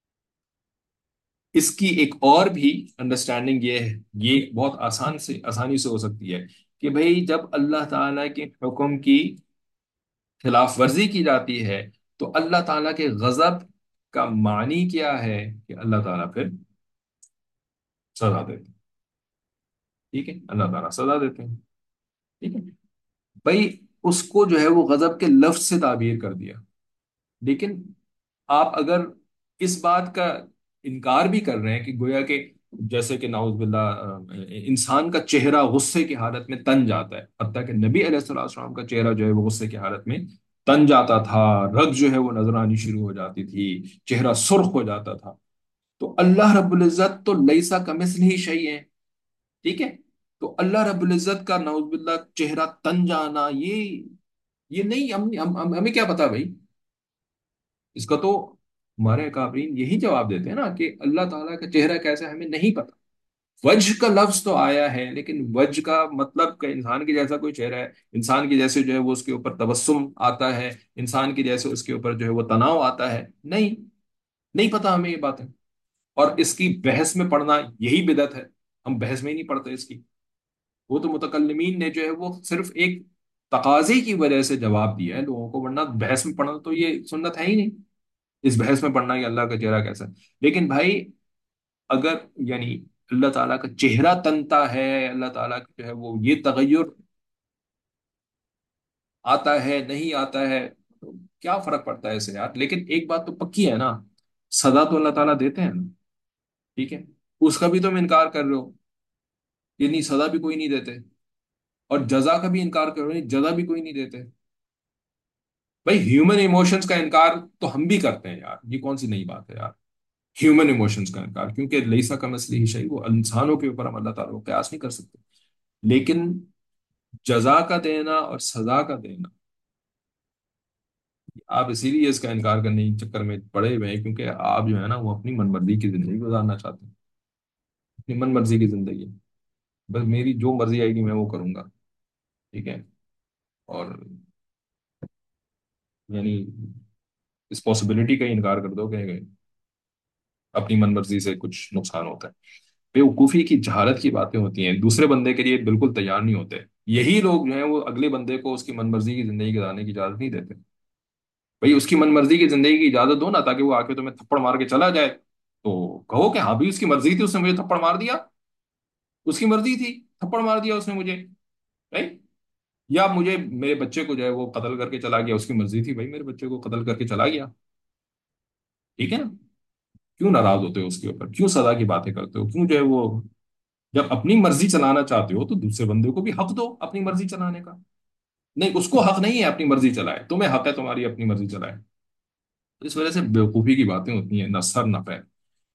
اس کی ایک اور بھی انڈرسٹینڈنگ یہ ہے، یہ بہت آسان سے آسانی سے ہو سکتی ہے کہ بھئی جب اللہ تعالیٰ کے حکم کی خلاف ورزی کی جاتی ہے تو اللہ تعالیٰ کے غضب کا معنی کیا ہے کہ اللہ تعالیٰ پھر سزا دیتے ہیں، ٹھیک ہے؟ اللہ تعالیٰ سزا دیتے ہیں، ٹھیک ہے؟ بھائی اس کو جو ہے وہ غضب کے لفظ سے تعبیر کر دیا، لیکن آپ اگر اس بات کا انکار بھی کر رہے ہیں کہ گویا کہ جیسے کہ نعوذ باللہ آ، انسان کا چہرہ غصے کی حالت میں تن جاتا ہے، حتیٰ کہ نبی علیہ الصلوۃ والسلام کا چہرہ جو ہے وہ غصے کی حالت میں تن جاتا تھا، رگ جو ہے وہ نظر آنی شروع ہو جاتی تھی، چہرہ سرخ ہو جاتا تھا، تو اللہ رب العزت تو لیسا کمثلہ شیء ہے، ٹھیک ہے؟ تو اللہ رب العزت کا نعوذ باللہ چہرہ تن جانا، یہ یہ نہیں، ہم ہم- ہم- ہمیں کیا پتا بھائی، اس کا تو ہمارے اکابرین یہی جواب دیتے ہیں نا کہ اللہ تعالیٰ کا چہرہ کیسا ہے ہمیں نہیں پتا، وجہ کا لفظ تو آیا ہے لیکن وجہ کا مطلب کہ انسان کے جیسا کوئی چہرہ ہے، انسان کے جیسے جو ہے وہ اس کے اوپر تبسم آتا ہے، انسان کے جیسے اس کے اوپر جو ہے وہ تناؤ آتا ہے، نہیں، نہیں پتا ہمیں یہ باتیں، اور اس کی بحث میں پڑھنا یہی بدعت ہے، ہم بحث میں ہی نہیں پڑھتے اس کی، وہ تو متکلمین نے جو ہے وہ صرف ایک تقاضے کی وجہ سے جواب دیا ہے لوگوں کو، ورنہ بحث میں پڑھنا تو یہ سنت ہے ہی نہیں، اس بحث میں پڑھنا کہ اللہ کا چہرہ کیسا ہے، لیکن بھائی اگر یعنی اللہ تعالیٰ کا چہرہ تنتا ہے، اللہ تعالیٰ کا جو ہے وہ یہ تغیر آتا ہے نہیں آتا ہے، تو کیا فرق پڑتا ہے اسے یار، لیکن ایک بات تو پکی ہے نا، سزا تو اللہ تعالیٰ دیتے ہیں نا، ٹھیک ہے؟ اس کا بھی تم انکار کر رہے ہو، یہ نہیں سزا بھی کوئی نہیں دیتے، اور جزا کا بھی انکار کر رہے ہو، جزا بھی کوئی نہیں دیتے، بھائی ہیومن ایموشنز کا انکار تو ہم بھی کرتے ہیں یار، یہ کون سی نئی بات ہے یار، ہیومن ایموشنز کا انکار، کیونکہ لیسا کا مسئلہ ہی شیء، وہ انسانوں کے اوپر ہم اللہ تعالیٰ کو قیاس نہیں کر سکتے، لیکن جزا کا دینا اور سزا کا دینا، آپ اسی لیے اس کا انکار کرنے کے چکر میں پڑے ہوئے ہیں کیونکہ آپ جو ہے نا وہ اپنی من مرضی کی زندگی گزارنا چاہتے ہیں، اپنی من مرضی کی زندگی، بس میری جو مرضی آئے گی میں وہ کروں گا، ٹھیک ہے؟ اور یعنی اس پاسبلٹی کا ہی انکار کر دو کہ اپنی من مرضی سے کچھ نقصان ہوتا ہے، بیوقوفی کی جہالت کی باتیں ہوتی ہیں، دوسرے بندے کے لیے بالکل تیار نہیں ہوتے، یہی لوگ جو ہیں وہ اگلے بندے کو اس کی من مرضی کی زندگی گزارنے کی اجازت نہیں دیتے، بھئی اس کی من مرضی کی زندگی کی اجازت دو نا تاکہ وہ آ کے تمہیں تھپڑ مار کے چلا جائے، تو کہو کہ ہاں بھی اس کی مرضی تھی، اس نے مجھے تھپڑ مار دیا، اس کی مرضی تھی، تھپڑ مار دیا اس نے مجھے، right؟ یا مجھے میرے بچے کو جو ہے وہ قتل کر کے چلا گیا، اس کی مرضی تھی، بھائی میرے بچے کو قتل کر کے چلا گیا، ٹھیک ہے نا؟ کیوں ناراض ہوتے ہو اس کے اوپر، کیوں سزا کی باتیں کرتے ہو، کیوں جو ہے وہ جب اپنی مرضی چلانا چاہتے ہو تو دوسرے بندے کو بھی حق دو اپنی مرضی چلانے کا، نہیں اس کو حق نہیں ہے اپنی مرضی چلائے، تمہیں حق ہے تمہاری اپنی مرضی چلائے، تو اس وجہ سے بیوقوفی کی باتیں ہوتی ہیں، نہ سر نہ پیر،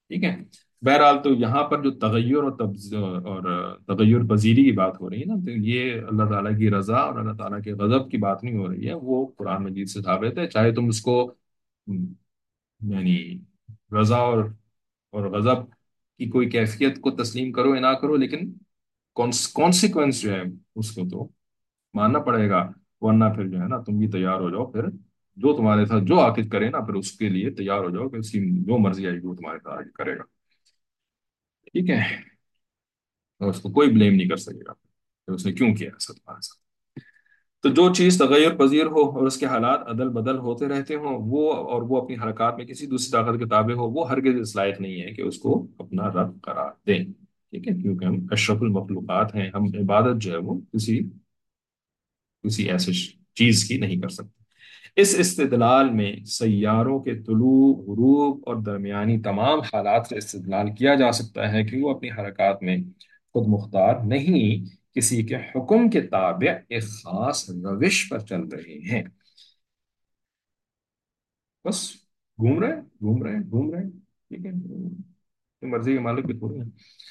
ٹھیک ہے. بہرحال تو یہاں پر جو تغیر اور تبز اور تغیر پذیری کی بات ہو رہی ہے نا، تو یہ اللہ تعالیٰ کی رضا اور اللہ تعالیٰ کے غضب کی بات نہیں ہو رہی ہے، وہ قرآن مجید سے ثابت ہے. چاہے تم اس کو ہم، یعنی رضا اور اور غضب کی کوئی کیفیت کو تسلیم کرو یا نہ کرو، لیکن کانسیکوینس جو ہے اس کو تو ماننا پڑے گا. ورنہ پھر جو ہے نا تم بھی تیار ہو جاؤ، پھر جو تمہارے ساتھ جو آخر کرے نا، پھر اس کے لیے تیار ہو جاؤ کہ اس کی جو مرضی آئے گی وہ تمہارے ساتھ آگے کرے گا. ٹھیک ہے. اور اس کو کوئی بلیم نہیں کر سکے گا کہ اس نے کیوں کیا ایسا تمہارے ساتھ. تو جو چیز تغیر پذیر ہو اور اس کے حالات عدل بدل ہوتے رہتے ہوں، وہ اور وہ اپنی حرکات میں کسی دوسری طاقت کے تابع ہو، وہ ہرگز اس لائق نہیں ہے کہ اس کو اپنا رب قرار دیں. ٹھیک ہے. کیونکہ ہم اشرف المخلوقات ہیں، ہم عبادت جو ہے وہ کسی کسی ایسے چیز کی نہیں کر سکتے. اس استدلال میں سیاروں کے طلوع، غروب اور درمیانی تمام حالات سے استدلال کیا جا سکتا ہے کہ وہ اپنی حرکات میں خود مختار نہیں، کسی کے حکم کے تابع ایک خاص روش پر چل رہے ہیں. بس گھوم رہے ہیں گھوم رہے ہیں گھوم رہے ہیں. ٹھیک ہے. مرضی کے مالک بھی تھوڑی ہیں.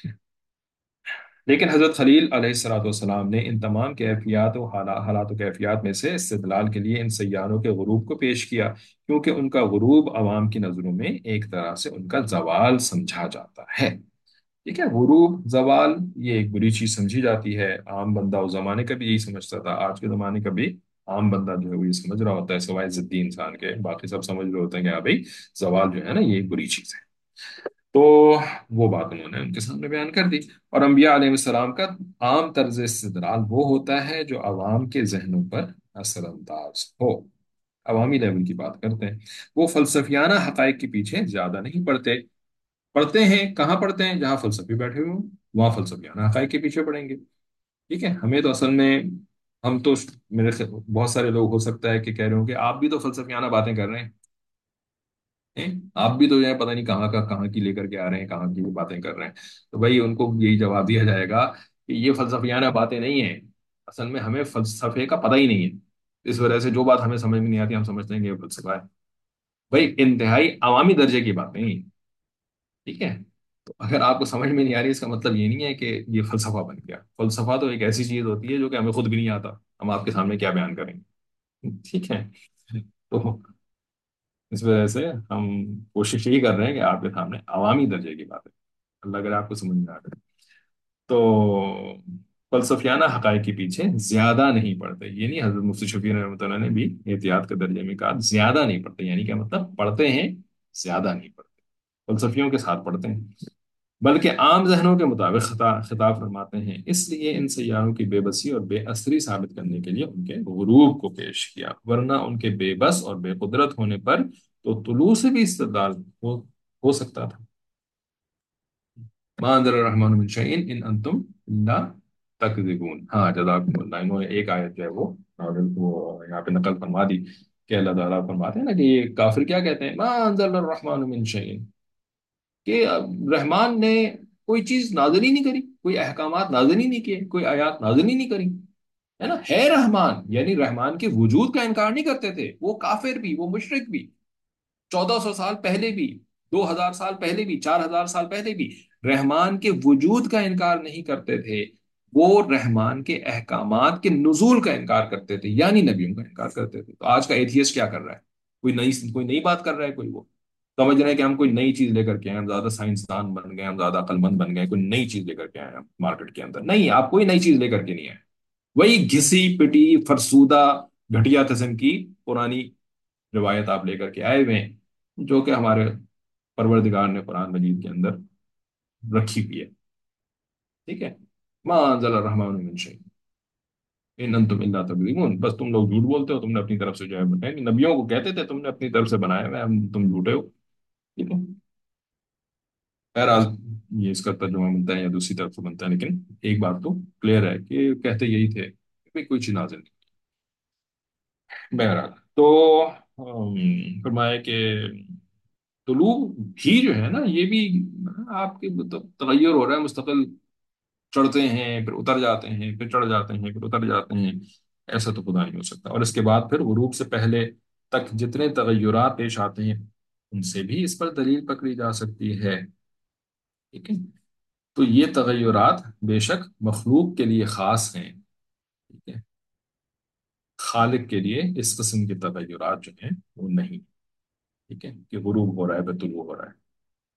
لیکن حضرت خلیل علیہ الصلوۃ والسلام نے ان تمام کیفیات و حالا- حالات و کیفیات میں سے استدلال کے لیے ان سیاروں کے غروب کو پیش کیا، کیونکہ ان کا غروب عوام کی نظروں میں ایک طرح سے ان کا زوال سمجھا جاتا ہے. ٹھیک ہے. غروب، زوال، یہ ایک بری چیز سمجھی جاتی ہے. عام بندہ اس زمانے کا بھی یہی سمجھتا تھا، آج کے زمانے کا بھی عام بندہ جو ہے وہ یہ سمجھ رہا ہوتا ہے، سوائے ضدی انسان کے. باقی سب سمجھ رہے ہوتے ہیں کہ ہاں بھائی زوال جو ہے نا یہ ایک بری چیز ہے. تو وہ بات انہوں نے ان کے سامنے بیان کر دی. اور انبیاء علیہ السلام کا عام طرز استدلال وہ ہوتا ہے جو عوام کے ذہنوں پر اثر انداز ہو. عوامی لیول کی بات کرتے ہیں. وہ فلسفیانہ حقائق کے پیچھے زیادہ نہیں پڑتے. پڑھتے ہیں کہاں پڑھتے ہیں؟ جہاں فلسفی بیٹھے ہوئے ہوں وہاں فلسفیانہ حقائق کے پیچھے پڑیں گے. ٹھیک ہے. ہمیں تو اصل میں ہم تو میرے سے بہت سارے لوگ ہو سکتا ہے کہ کہہ رہے ہوں کہ آپ بھی تو فلسفیانہ باتیں کر رہے ہیں. ہیں؟ آپ بھی تو جو ہے پتہ نہیں کہاں کا کہاں کی لے کر کے آ رہے ہیں، کہاں کی باتیں کر رہے ہیں. تو بھائی ان کو یہی جواب دیا جائے گا کہ یہ فلسفیانہ باتیں نہیں ہیں. اصل میں ہمیں فلسفے کا پتہ ہی نہیں ہے، اس وجہ سے جو بات ہمیں سمجھ میں نہیں آتی ہم سمجھتے ہیں کہ یہ فلسفہ ہے. بھائی انتہائی عوامی درجے کی باتیں. ٹھیک ہے. تو اگر آپ کو سمجھ میں نہیں آ رہی، اس کا مطلب یہ نہیں ہے کہ یہ فلسفہ بن گیا. فلسفہ تو ایک ایسی چیز ہوتی ہے جو کہ ہمیں خود بھی نہیں آتا، ہم آپ کے سامنے کیا بیان کریں گے. ٹھیک ہے. تو اس وجہ سے ہم کوشش یہی کر رہے ہیں کہ آپ کے سامنے عوامی درجے کی بات ہے، اللہ اگر آپ کو سمجھ میں آ رہا ہے تو. فلسفیانہ حقائق کے پیچھے زیادہ نہیں پڑھتے. یہ نہیں، حضرت مفتی شفیع رحمۃ اللہ نے بھی احتیاط کے درجے میں کہا زیادہ نہیں پڑھتے، یعنی کیا مطلب؟ پڑھتے ہیں زیادہ نہیں پڑھتے، فلسفیوں کے ساتھ پڑھتے ہیں، بلکہ عام ذہنوں کے مطابق خطا خطاب فرماتے ہیں. اس لیے ان سیاروں کی بے بسی اور بے اثری ثابت کرنے کے لیے ان کے غروب کو پیش کیا، ورنہ ان کے بے بس اور بے قدرت ہونے پر تو طلوع سے بھی استدلال ہو, ہو سکتا تھا. ما انزل الرحمن من شیء ان انتم الا تکذبون. ہاں جزاکم اللہ. انہوں نے ایک آیت جو ہے وہ وہ یہاں پہ نقل فرما دی کہ اللہ تعالیٰ فرماتے ہیں نا کہ یہ کافر کیا کہتے ہیں؟ ما انزل الرحمن من شیء، کہ رحمان نے کوئی چیز نازل ہی نہیں کری، کوئی احکامات نازل ہی نہیں کیے، کوئی آیات نازل ہی نہیں کری. ہے نا. ہے رحمان، یعنی رحمان کے وجود کا انکار نہیں کرتے تھے وہ کافر بھی، وہ مشرک بھی، چودہ سو سال پہلے بھی، دو ہزار سال پہلے بھی، چار ہزار سال پہلے بھی رحمان کے وجود کا انکار نہیں کرتے تھے. وہ رحمان کے احکامات کے نزول کا انکار کرتے تھے، یعنی نبیوں کا انکار کرتے تھے. تو آج کا ایتھیسٹ کیا کر رہا ہے؟ کوئی نئی کوئی نئی بات کر رہا ہے. کوئی وہ سمجھ رہے ہیں کہ ہم کوئی نئی چیز لے کر کے آئے، ہم زیادہ سائنسدان بن گئے، ہم زیادہ عقل مند بن گئے، کوئی نئی چیز لے کر کے آئے ہم مارکیٹ کے اندر. نہیں، آپ کوئی نئی چیز لے کر کے نہیں آئے. وہی گھسی پٹی فرسودہ گھٹیا قسم کی پرانی روایت آپ لے کر کے آئے ہوئے ہیں، جو کہ ہمارے پروردگار نے قرآن مجید کے اندر رکھی ہوئی ہے. ٹھیک ہے. ما انزل الرحمن من شیء ان انتم الا تکذبون. بس تم لوگ جھوٹ بولتے ہو، تم نے اپنی طرف سے جو ہے بتایا، نبیوں کو کہتے تھے تم نے اپنی طرف سے بنایا ہوا ہے، ہم تم جھوٹے ہو. ٹھیک ہے. بہرحال یہ اس کا ترجمہ بنتا ہے یا دوسری طرف سے بنتا ہے، لیکن ایک بات تو کلیئر ہے کہ کہتے یہی تھے کہ کوئی چیز نازل نہیں. بہرحال تو ہم، فرمایا کہ طلوع بھی جو ہے نا یہ بھی آپ کے مطلب تغیر ہو رہا ہے مستقل. چڑھتے ہیں پھر اتر جاتے ہیں، پھر چڑھ جاتے ہیں پھر اتر جاتے ہیں. ایسا تو خدا نہیں ہو سکتا. اور اس کے بعد پھر غروب سے پہلے تک جتنے تغیرات پیش آتے ہیں ان سے بھی اس پر دلیل پکڑی جا سکتی ہے. ٹھیک ہے، تو یہ تغیرات بے شک مخلوق کے لیے خاص ہیں، ٹھیک ہے، خالق کے لیے اس قسم کے تغیرات جو ہیں وہ نہیں، ٹھیک ہے، کہ غروب ہو رہا ہے بے طلوع ہو رہا ہے،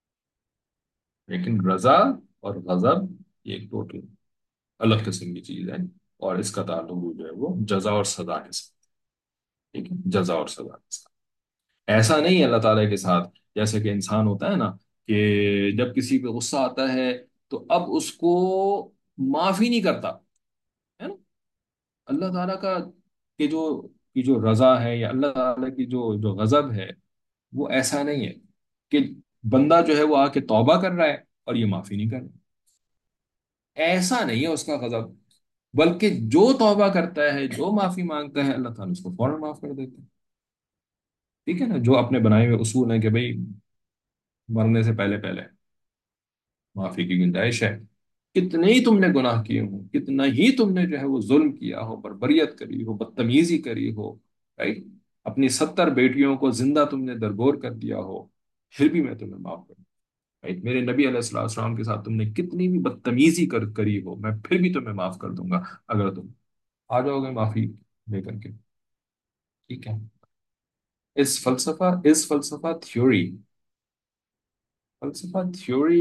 لیکن رضا اور غضب یہ ایک ٹوٹل الگ قسم کی چیز ہے، اور اس کا تعلق جو ہے وہ جزا اور سزا کے ساتھ، ٹھیک ہے، جزا اور سزا کے ساتھ، ایسا نہیں ہے اللہ تعالیٰ کے ساتھ جیسے کہ انسان ہوتا ہے نا، کہ جب کسی پہ غصہ آتا ہے تو اب اس کو معافی نہیں کرتا ہے نا، اللہ تعالیٰ کا کہ جو کی جو رضا ہے یا اللہ تعالیٰ کی جو جو غضب ہے وہ ایسا نہیں ہے کہ بندہ جو ہے وہ آ کے توبہ کر رہا ہے اور یہ معافی نہیں کر رہا، ایسا نہیں ہے اس کا غضب، بلکہ جو توبہ کرتا ہے جو معافی مانگتا ہے اللہ تعالیٰ اس کو فوراً معاف کر دیتے ہیں، ٹھیک ہے نا، جو اپنے بنائے ہوئے اصول ہیں کہ بھئی مرنے سے پہلے پہلے معافی کی گنجائش ہے، کتنے ہی تم نے گناہ کیے ہوں، کتنا ہی تم نے جو ہے وہ ظلم کیا ہو، بربریت کری ہو، بدتمیزی کری ہو، رائٹ، اپنی ستر بیٹیوں کو زندہ تم نے درگور کر دیا ہو، پھر بھی میں تمہیں معاف کروں، رائٹ، میرے نبی علیہ السلام السلام کے ساتھ تم نے کتنی بھی بدتمیزی کر کری ہو میں پھر بھی تمہیں معاف کر دوں گا اگر تم آ جاؤ گے معافی لے کر کے، ٹھیک ہے، اس فلسفہ اس فلسفہ تھیوری، فلسفہ تھیوری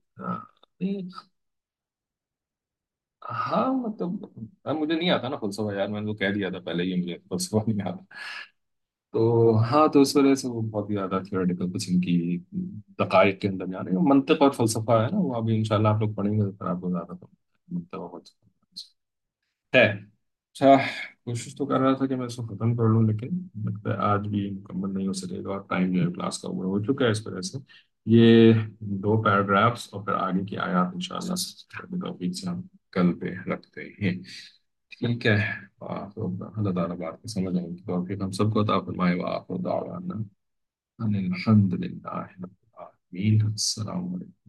ہاں مطلب اب مجھے نہیں آتا نا فلسفہ، یار میں نے تو کہہ دیا تھا پہلے ہی مجھے فلسفہ نہیں آتا، تو ہاں تو اس وجہ سے وہ بہت ہی زیادہ تھیوریٹیکل قسم کی دقائق کے اندر جا رہے ہیں، منطق اور فلسفہ ہے نا وہ ابھی انشاءاللہ آپ لوگ پڑھیں گے تو پھر آپ کو زیادہ تو منطق اور فلسفہ ہے، اچھا، کوشش تو کر رہا تھا کہ میں اس کو ختم کر لوں لیکن لگتا ہے آج بھی مکمل نہیں ہو سکے گا، اور ٹائم جو ہے کلاس کا اوور ہو چکا ہے، اس وجہ سے یہ دو پیراگرافس اور پھر آگے کی آیات انشاءاللہ توفیق سے ہم کل پہ رکھتے ہیں، ٹھیک ہے، تو اللہ تعالیٰ بات کو سمجھ آئیں گی توفیق ہم سب کو عطا فرمائے، وآخر دعوانا ان الحمد للہ رب العالمین، السلام علیکم۔